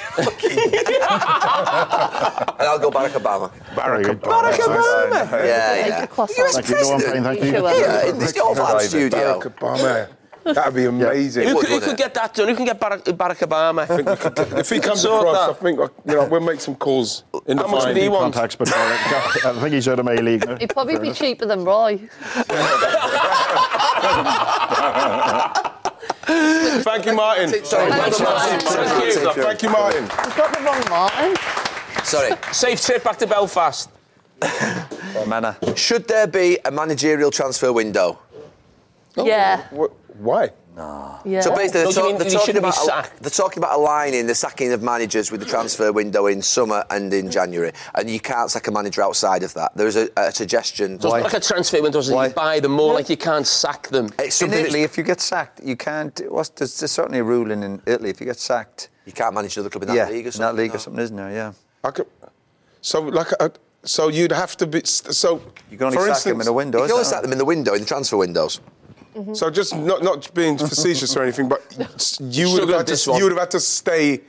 And I'll go Barack Obama. Barack Very good. Obama. Barack Obama. Yeah, Make yeah. the cross U S out. Thank you. No, I'm fine, president. thank you. Sure. Yeah, in this Overlap Private. studio. Barack Obama. That'd be amazing. Who, would, could, who wouldn't could it? get that done? Who can get Barack, Barack Obama? If he comes Sort across, that. I think you know we'll make some calls in the How much fine. do you want? Contacts, but I think he's out of my league now. He'd probably be cheaper than Roy. Thank you, Martin. Sorry, Thank you, Martin. Thank you. Thank you, Martin. He's got the wrong Martin. Sorry. Safe trip back to Belfast. Manor. Should there be a managerial transfer window? Yeah, Wh- Why? yeah. So basically, they're, Don't you talk- mean they're he talking shouldn't be about a, sacked? they're talking about aligning the sacking of managers with the transfer window in summer and in January, and you can't sack a manager outside of that. There is a, a suggestion. So it's like a transfer window, doesn't it? Why? You buy them more, like you can't sack them. It's In something Italy, that's- if you get sacked, you can't. What's there's, there's certainly a rule in, in Italy. If you get sacked, you can't manage another club in that yeah, league or in something. that league no. or something, isn't there? Yeah. I could, so like, uh, so you'd have to be. So You can only for sack instance, him in a window. You can only isn't sack it? them in the window, in the transfer windows. So just not not being facetious or anything, but you would Struggle have had this to one. you would have had to stay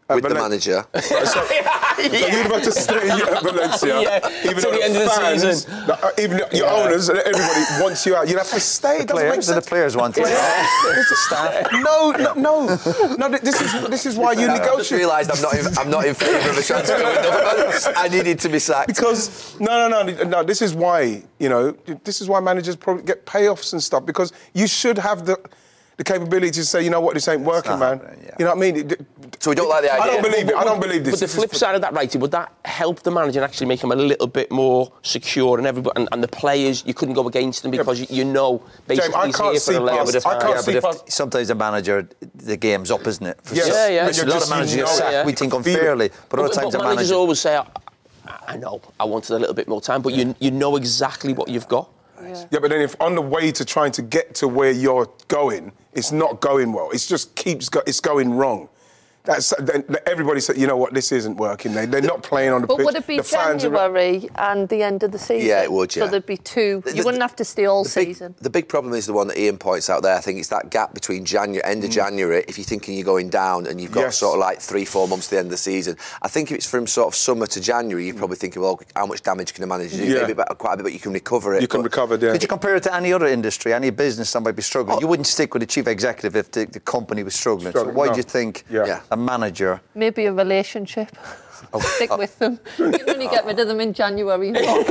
with Valen- the manager. so, so you'd have to stay at Valencia, Yeah, even till though the end of the fans, season. like, uh, even your Yeah. owners and everybody wants you out. You'd have to stay. It doesn't make Players, the sense. players want it. It's the staff. No, no, no, no. This is this is why you I just negotiate. realised I'm not in, I'm not in favour of a transfer window. I needed to be sacked. Because no, no, no, no. This is why you know. This is why managers probably get payoffs and stuff. Because you should have the the capability to say, you know what, this ain't working, man. Yeah. You know what I mean? It, So we don't like the idea. I don't believe it. I don't believe this. But the This flip is- side of that, righty, would that help the manager and actually make him a little bit more secure and everybody and, and the players? You couldn't go against them because you, you know basically James, I he's can't here see for a little past- bit of I time. can't Yeah, see but past- if sometimes the manager, the game's up, isn't it? For Yes. some- Yeah, yeah. A When you're lot just- of managers you get know sacked, it. we You think can feel it. unfairly, but other But, times but the managers manager... always say, I, I know, I wanted a little bit more time, but you you know exactly what you've got. Yeah. Yeah, but then if on the way to trying to get to where you're going, it's not going well. It just keeps go- it's going wrong. That's then everybody said, you know what, this isn't working. They they're not playing on the But pitch. would it be the fans are- January and the end of the season? Yeah, it would, yeah. So there'd be two. The- You wouldn't have to stay all the big, season. The big problem is the one that Ian points out there. I think it's that gap between January, end of January, if you're thinking you're going down and you've got Yes. sort of like three, four months to the end of the season. I think if it's from sort of summer to January, you're probably thinking, well, how much damage can a manager do? Yeah. Maybe about, quite a bit, but you can recover it. You can But- recover there. Could you compare it to any other industry, any business that might be struggling? You wouldn't stick with a chief executive if the, the company was struggling. Struggling, so why no. do you think Yeah. Yeah. a manager... Maybe a relationship. Stick with them. You can only get rid of them in January. It's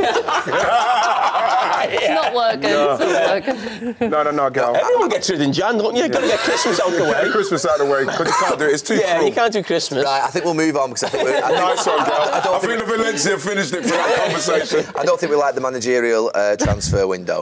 not working. It's not working. No, no, no, go. Everyone gets rid in Jan, don't you? You've got to get Christmas out the way. Christmas out of the way because you can't do it. It's too Yeah, cruel. you can't do Christmas. Right, I think we'll move on because I think we're... I think, Nice one, girl. I, I, don't think think, the Valencia finished it for that conversation. I don't think we like the managerial uh, transfer window.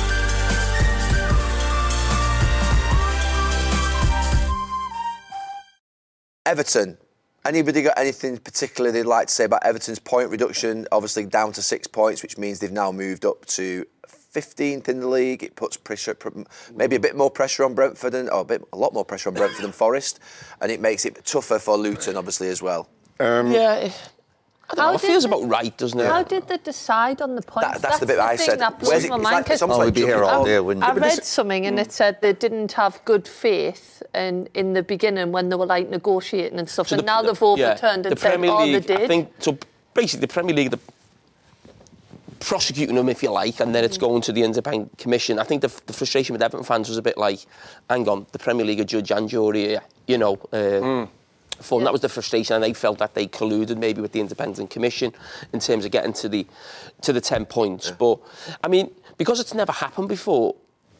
Everton. Anybody got anything particular they'd like to say about Everton's point reduction? Obviously down to six points, which means they've now moved up to fifteenth in the league. It puts pressure, maybe a bit more pressure on Brentford, and, or a, bit, a lot more pressure on Brentford than Forest, and it makes it tougher for Luton, obviously, as well. Um, yeah, it, I don't How know. It did feels they- about right, doesn't it? How did they decide on the points? That- that's the bit I thing said. That Where's blows it- my it's mind, like- it's 'cause almost Oh, like we'd be here jumping all out. day, wouldn't I you? but read this- something and it said they didn't have good faith in, in the beginning when they were like negotiating and stuff, So and the- now the- they've overturned yeah, and the said, Premier oh, League, they did. I think, so basically the Premier League, the prosecuting them, if you like, and then it's going to the Independent Commission. I think the, the frustration with Everton fans was a bit like, hang on, the Premier League are judge and jury here, you know. Uh, mm. For them, that was the frustration, and they felt that they colluded maybe with the Independent Commission in terms of getting to the to the ten points. Yeah. But I mean, because it's never happened before,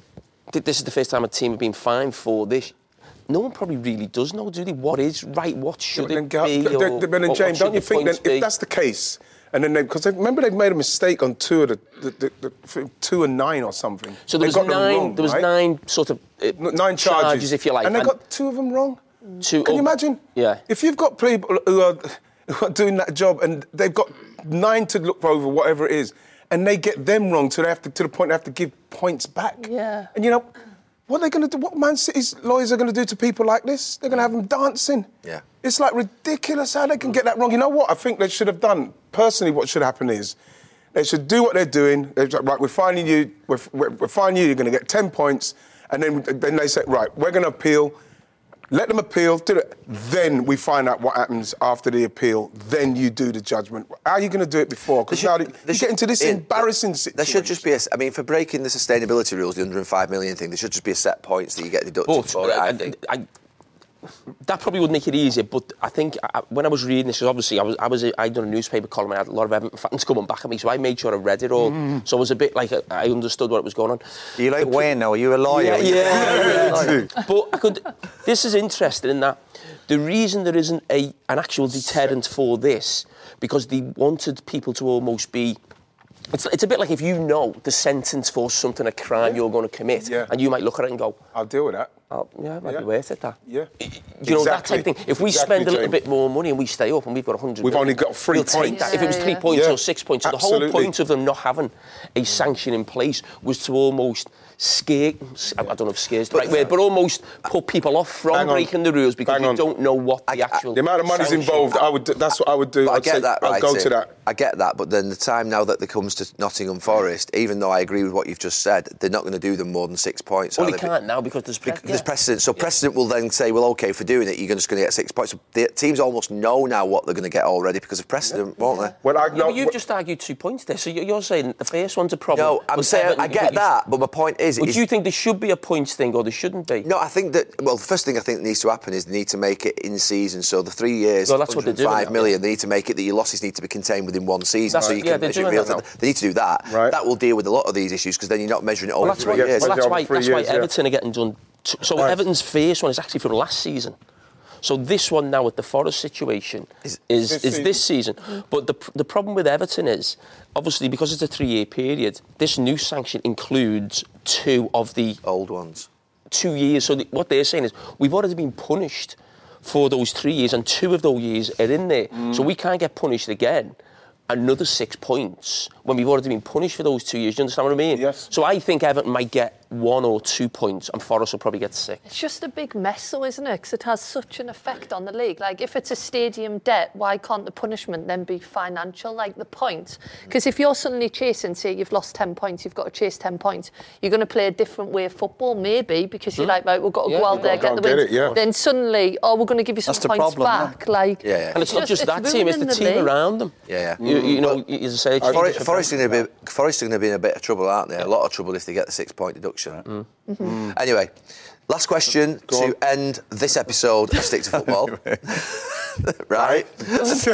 this is the first time a team have been fined for this. No one probably really does know, do they? What is right? What should Yeah, it but be? then, or, then, then, what, James, what don't you the think then points be? if that's the case, and then they because remember they've made a mistake on two of the, the, the, the two and nine or something. So there They was got them nine. wrong, there was right? nine sort of uh, nine charges. charges, if you like, and they got two of them wrong. Two, Can oh, you imagine? Yeah. If you've got people who are, who are doing that job and they've got nine to look over, whatever it is, and they get them wrong to, they have to, to the point they have to give points back. Yeah. And you know, what are they going to do? What Man City's lawyers are going to do to people like this? They're going to have them dancing. Yeah. It's like ridiculous how they can get that wrong. You know what? I think they should have done. Personally, what should happen is they should do what they're doing. They're like, right, we're finding you. We're, we're, we're finding you. You're going to get ten points, and then then they say, right, we're going to appeal. Let them appeal. Do it. Then we find out what happens after the appeal. Then you do the judgment. How are you going to do it before? Because now you get into this Ian, embarrassing situation. There should just be a, I mean, for breaking the sustainability rules, the one hundred five million thing, there should just be a set points that you get deducted But for it, I I, think. I, I, that probably would make it easier. But I think I, when I was reading this, 'cause obviously I was I was I'd done a newspaper column. And I had a lot of Everton fans coming back at me, so I made sure I read it all. Mm. So I was a bit like a, I understood what was going on. Are you like Wayne now? Are you a lawyer? Yeah, yeah. yeah. But I could. This is interesting in that the reason there isn't a an actual deterrent for this because they wanted people to almost be. It's, it's a bit like if you know the sentence for something, a crime yeah. you're going to commit, yeah. and you might look at it and go, I'll deal with that. oh, yeah, it might yeah. be worth it, that. Yeah. You know, exactly. that type of thing. If we exactly, spend a little James. bit more money and we stay up and we've got one hundred We've million, only got three we'll take points. that. If it was Yeah, three yeah. points Yeah. or six points, so the Absolutely. whole point of them not having a sanction in place was to almost scare, I don't know if scare is the right word, but almost put people off from Bang on. breaking the rules because Bang you on. don't know what the I- I- actual The amount of money's sanction- involved, I would. do- That's what I would do. But I I'd get say, that, I'd right? go Tim. to that. I get that, but then the time now that it comes to Nottingham Forest, even though I agree with what you've just said, they're not going to do them more than six points. Well, are they they? can't now because there's, pre- Bec- there's precedent. So precedent will then say, well, OK, for doing it, you're just going to get six points. So the teams almost know now what they're going to get already because of precedent, won't they? Well, I Yeah, know. but you've just argued two points there. So you're you're saying the first one's a problem. No, I'm but saying Everton- I get but you- that, but my point is, Would is you think there should be a points thing or there shouldn't be? no, I think that, well, the first thing I think that needs to happen is they need to make it in season. So the three years, Well, that's what they're doing five now, million, they need to make it that your losses need to be contained within one season. That's- so you yeah, can they're measure doing real that time. now. They need to do that. Right. That will deal with a lot of these issues because then you're not measuring it over Well, that's three why, years. well, that's why, three that's why years, yeah. Everton are getting done. T- so Right. Everton's first one is actually from last season. So this one now with the Forest situation is is This is season. this season. But the the problem with Everton is obviously because it's a three-year period. This new sanction includes two of the old ones. Two years. So the, what they're saying is we've already been punished for those three years, and two of those years are in there. Mm. So we can't get punished again. Another six points when we've already been punished for those two years. Do you understand what I mean? Yes. So I think Everton might get one or two points, and Forest will probably get six. It's just a big mess, though, isn't it? Because it has such an effect on the league. Like, if it's a stadium debt, why can't the punishment then be financial, like the points? Because if you're suddenly chasing, say, you've lost ten points, you've got to chase ten points, you're going to play a different way of football, maybe, because you're like, right, we've got to Yeah, go out you've there, got get to the get wins. it, yeah. Then suddenly, oh, we're going to give you some That's the points problem, yeah. back. Like, Yeah, yeah. And it's, not just that team; it's the ruining team league. around them. Yeah, yeah. You, you know, as I say, it's Forest, different Forest are going to be Forest are going to be in a bit of trouble, aren't they? A lot of trouble if they get the six-point deduction. Mm. Anyway, last question to end this episode of Stick to Football. Right? It's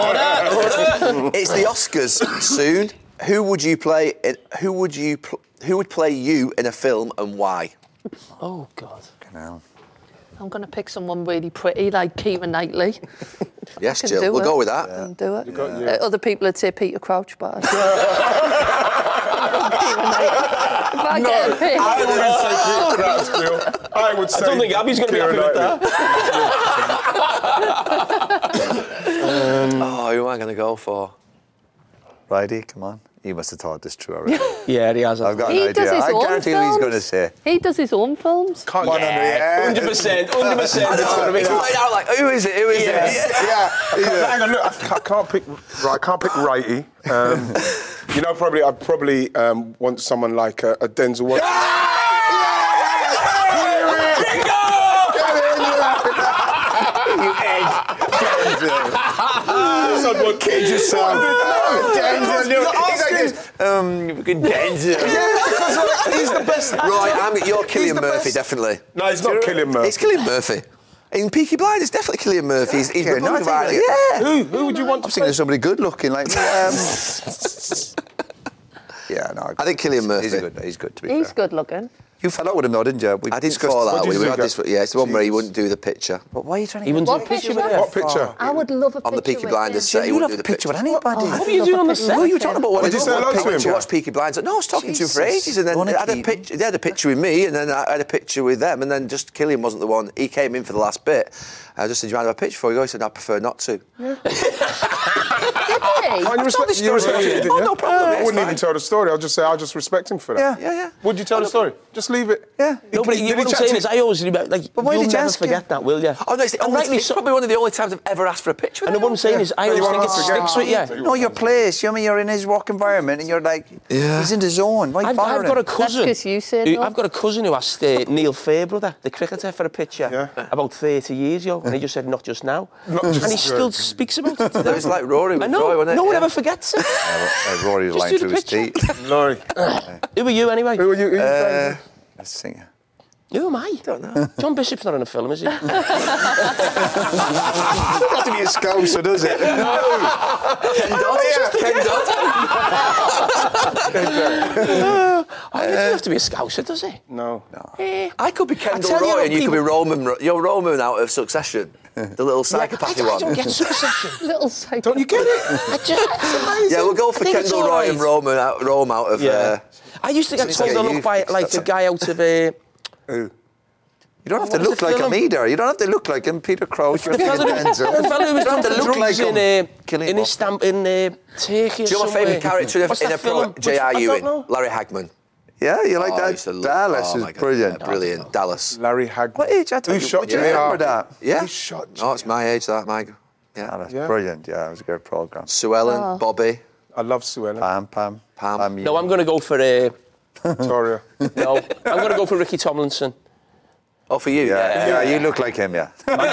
the Oscars soon. Who would you play? In, who would you? Pl- who would play you in a film and why? Oh God! I'm going to pick someone really pretty, like Keira Knightley. Yes, Can Jill. do We'll it. go with that. Can do it. got- yeah. Uh, other people would say Peter Crouch, but I if I get a pick, I wouldn't say Keira Crouch, Bill. I would say. I don't think Abby's going to be happy with that. Oh, who am I going to go for? Righty, come on. You must have thought this through already. Yeah, he has. I've got he an does idea. his I own guarantee what films. he's going to say. He does his own films. Can't One get hundred, yeah. Hundred percent, hundred percent. It's going to be It's that. right out like, who is it? Who is Yeah. it? Yeah, hang on, look, I ca- can't pick. Right, I can't pick righty. Um, you know, probably I'd probably um, want someone like a, a Denzel Washington. Son, what kid you son? Um, fucking Denzel. He's the best. Right, I'm, you're Cillian the Murphy, best. definitely. No, he's not Cillian Murphy. It's Cillian Murphy. In Peaky Blinders, definitely Cillian Murphy. He's, he's Yeah, no, I Republic of think Ireland. that- Yeah. Who? Who would you want I'm to thinking play? of somebody good looking, like. Um, yeah, no. I think Cillian Murphy. He's a good. He's good to be He's fair. good looking. You fell out with him though, didn't you? We I didn't discussed- fall what out did with you him. We think had of- this, yeah, it's the one where he Jeez. wouldn't do the picture. But why are you trying to He get wouldn't do What a picture picture? with him. What picture? I would love a On the picture Peaky with Blinders him. set, he You wouldn't love do a the picture picture. with anybody. What were you doing on the set? Who are you talking about? What Did you say hello to him? To watch Peaky Blinders. No, I was talking to him for Jesus. ages, and then Wanna I had a keep- picture. They had a picture with me, and then I had a picture with them, and then just Cillian wasn't the one. He came in for the last bit. I just said, "Do you mind if I have a picture for you?" He said, "I prefer not to." Hey, Oh, you respect, you respect him, didn't Oh, you? no problem, I it's wouldn't fine. even tell the story. I'll just say I'll just respect him for that. Yeah. Yeah, yeah. Would you tell the story? Just leave it. Yeah. No, but Did he you, what I'm chat saying to is, I always remember, like, But why you'll did you never ask forget him? that, will you? Oh no, it's, the And only, rightly it's so. probably one of the only times I've ever asked for a picture. with And him. what I'm saying is, I you always want think it us to get- sticks with you. No, your place. You know, I mean, you're in his work environment, and you're like, Yeah. he's in the zone. Why I've, bother I've got a him? cousin. 'cause you said who- no. I've got a cousin who asked uh, Neil Fairbrother, the cricketer, for a picture Yeah. about thirty years ago, and he just said, "Not just now," Not and just he now. still speaks about it. It was like Rory with I know. Roy, wasn't it? No one Yeah. ever forgets it. Uh, Rory Just lying do through the his picture. teeth. Laurie, Who are you anyway? who are you? Who are you Uh, playing? Let's sing. Who am I? Don't know. John Bishop's not in a film, is he? Not to be a scouser, does it? Ken Dodd. Ken Dodd. Oh, he doesn't have to be a scouser, does he? No. Eh. I could be Kendall tell you Roy what and you could be people- Roman. Ro- You're Roman out of Succession, the little I, psychopathy I one. don't get Succession. Little psycho. Don't you get it? I just, it's amazing. Yeah, we'll go I for think it's Kendall all Roy right. and Roman out, Rome out of. Yeah. Uh, I used to get It's told like I you look by fixed like that the up. guy out of. Uh, Who? You don't have What to was look the like film? him either. You don't have to look like him. Peter Crouch. the fellow, the fellow who was You don't done have to for look drugs like in, him. uh, Kill him in, off. Istanbul, in uh, Turkey or do you know my somewhere. favourite character in a, What's in a that pro? film? J Which- R I don't Ewing, know. Larry Hagman. Yeah, you like Oh, I used to that? love- Dallas oh is my God, brilliant. yeah, brilliant. Dallas. Larry Hagman. What age? I Who shot Would you J R? remember that? Yeah. Who shot Oh, it's my age, that, my. Yeah. Oh, that's Yeah. brilliant. Yeah, it was a great program. Sue Ellen, Oh. Bobby, I love Sue Ellen. Pam, Pam, Pam. No, I'm going to go for. Uh, Victoria. no, I'm going to go for Ricky Tomlinson. Oh, for you? Yeah, yeah, you look like him, yeah.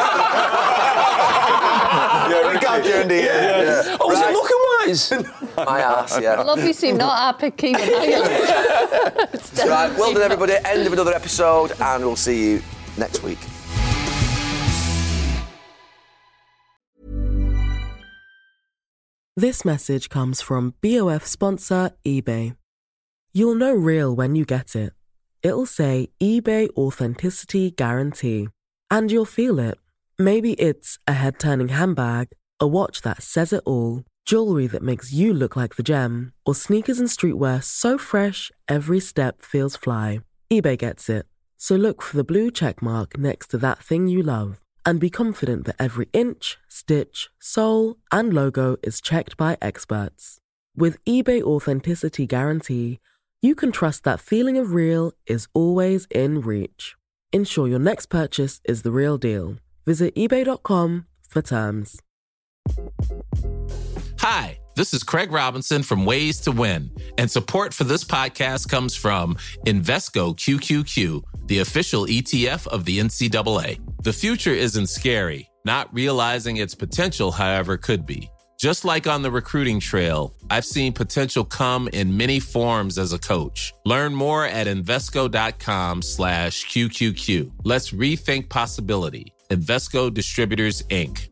Yeah, we got you in the end. Yeah. Oh, was it looking wise? My ass, yeah. Well, obviously not our pick Keegan. Right, well done, everybody. End of another episode, and we'll see you next week. This message comes from B O F sponsor eBay. You'll know real when you get it. It'll say eBay Authenticity Guarantee. And you'll feel it. Maybe it's a head-turning handbag, a watch that says it all, jewelry that makes you look like the gem, or sneakers and streetwear so fresh every step feels fly. eBay gets it. So look for the blue check mark next to that thing you love. And be confident that every inch, stitch, sole, and logo is checked by experts. With eBay Authenticity Guarantee, you can trust that feeling of real is always in reach. Ensure your next purchase is the real deal. Visit ebay dot com for terms. Hi, this is Craig Robinson from Ways to Win, and support for this podcast comes from Invesco Q Q Q, the official E T F of the N C double A. The future isn't scary. Not realizing its potential, however, could be. Just like on the recruiting trail, I've seen potential come in many forms as a coach. Learn more at Invesco.com slash QQQ. Let's rethink possibility. Invesco Distributors, Incorporated.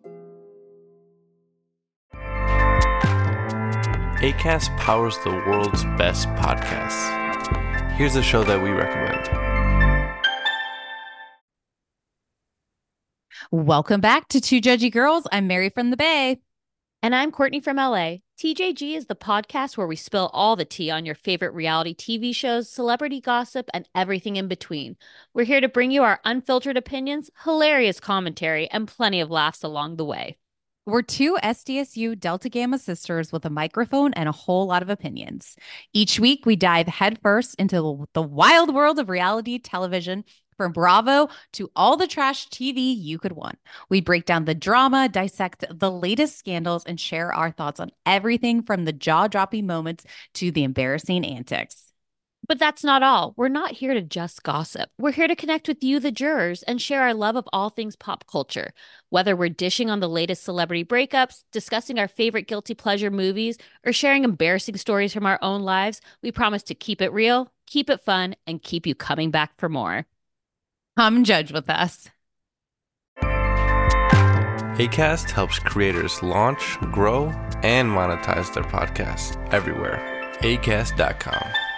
Acast powers the world's best podcasts. Here's a show that we recommend. Welcome back to Two Judgy Girls. I'm Mary from the Bay. And I'm Courtney from L A. T J G is the podcast where we spill all the tea on your favorite reality T V shows, celebrity gossip, and everything in between. We're here to bring you our unfiltered opinions, hilarious commentary, and plenty of laughs along the way. We're two S D S U Delta Gamma sisters with a microphone and a whole lot of opinions. Each week, we dive headfirst into the wild world of reality television, from Bravo to all the trash T V you could want. We break down the drama, dissect the latest scandals, and share our thoughts on everything from the jaw-dropping moments to the embarrassing antics. But that's not all. We're not here to just gossip. We're here to connect with you, the jurors, and share our love of all things pop culture. Whether we're dishing on the latest celebrity breakups, discussing our favorite guilty pleasure movies, or sharing embarrassing stories from our own lives, we promise to keep it real, keep it fun, and keep you coming back for more. Come judge with us. Acast helps creators launch, grow, and monetize their podcasts everywhere. Acast dot com.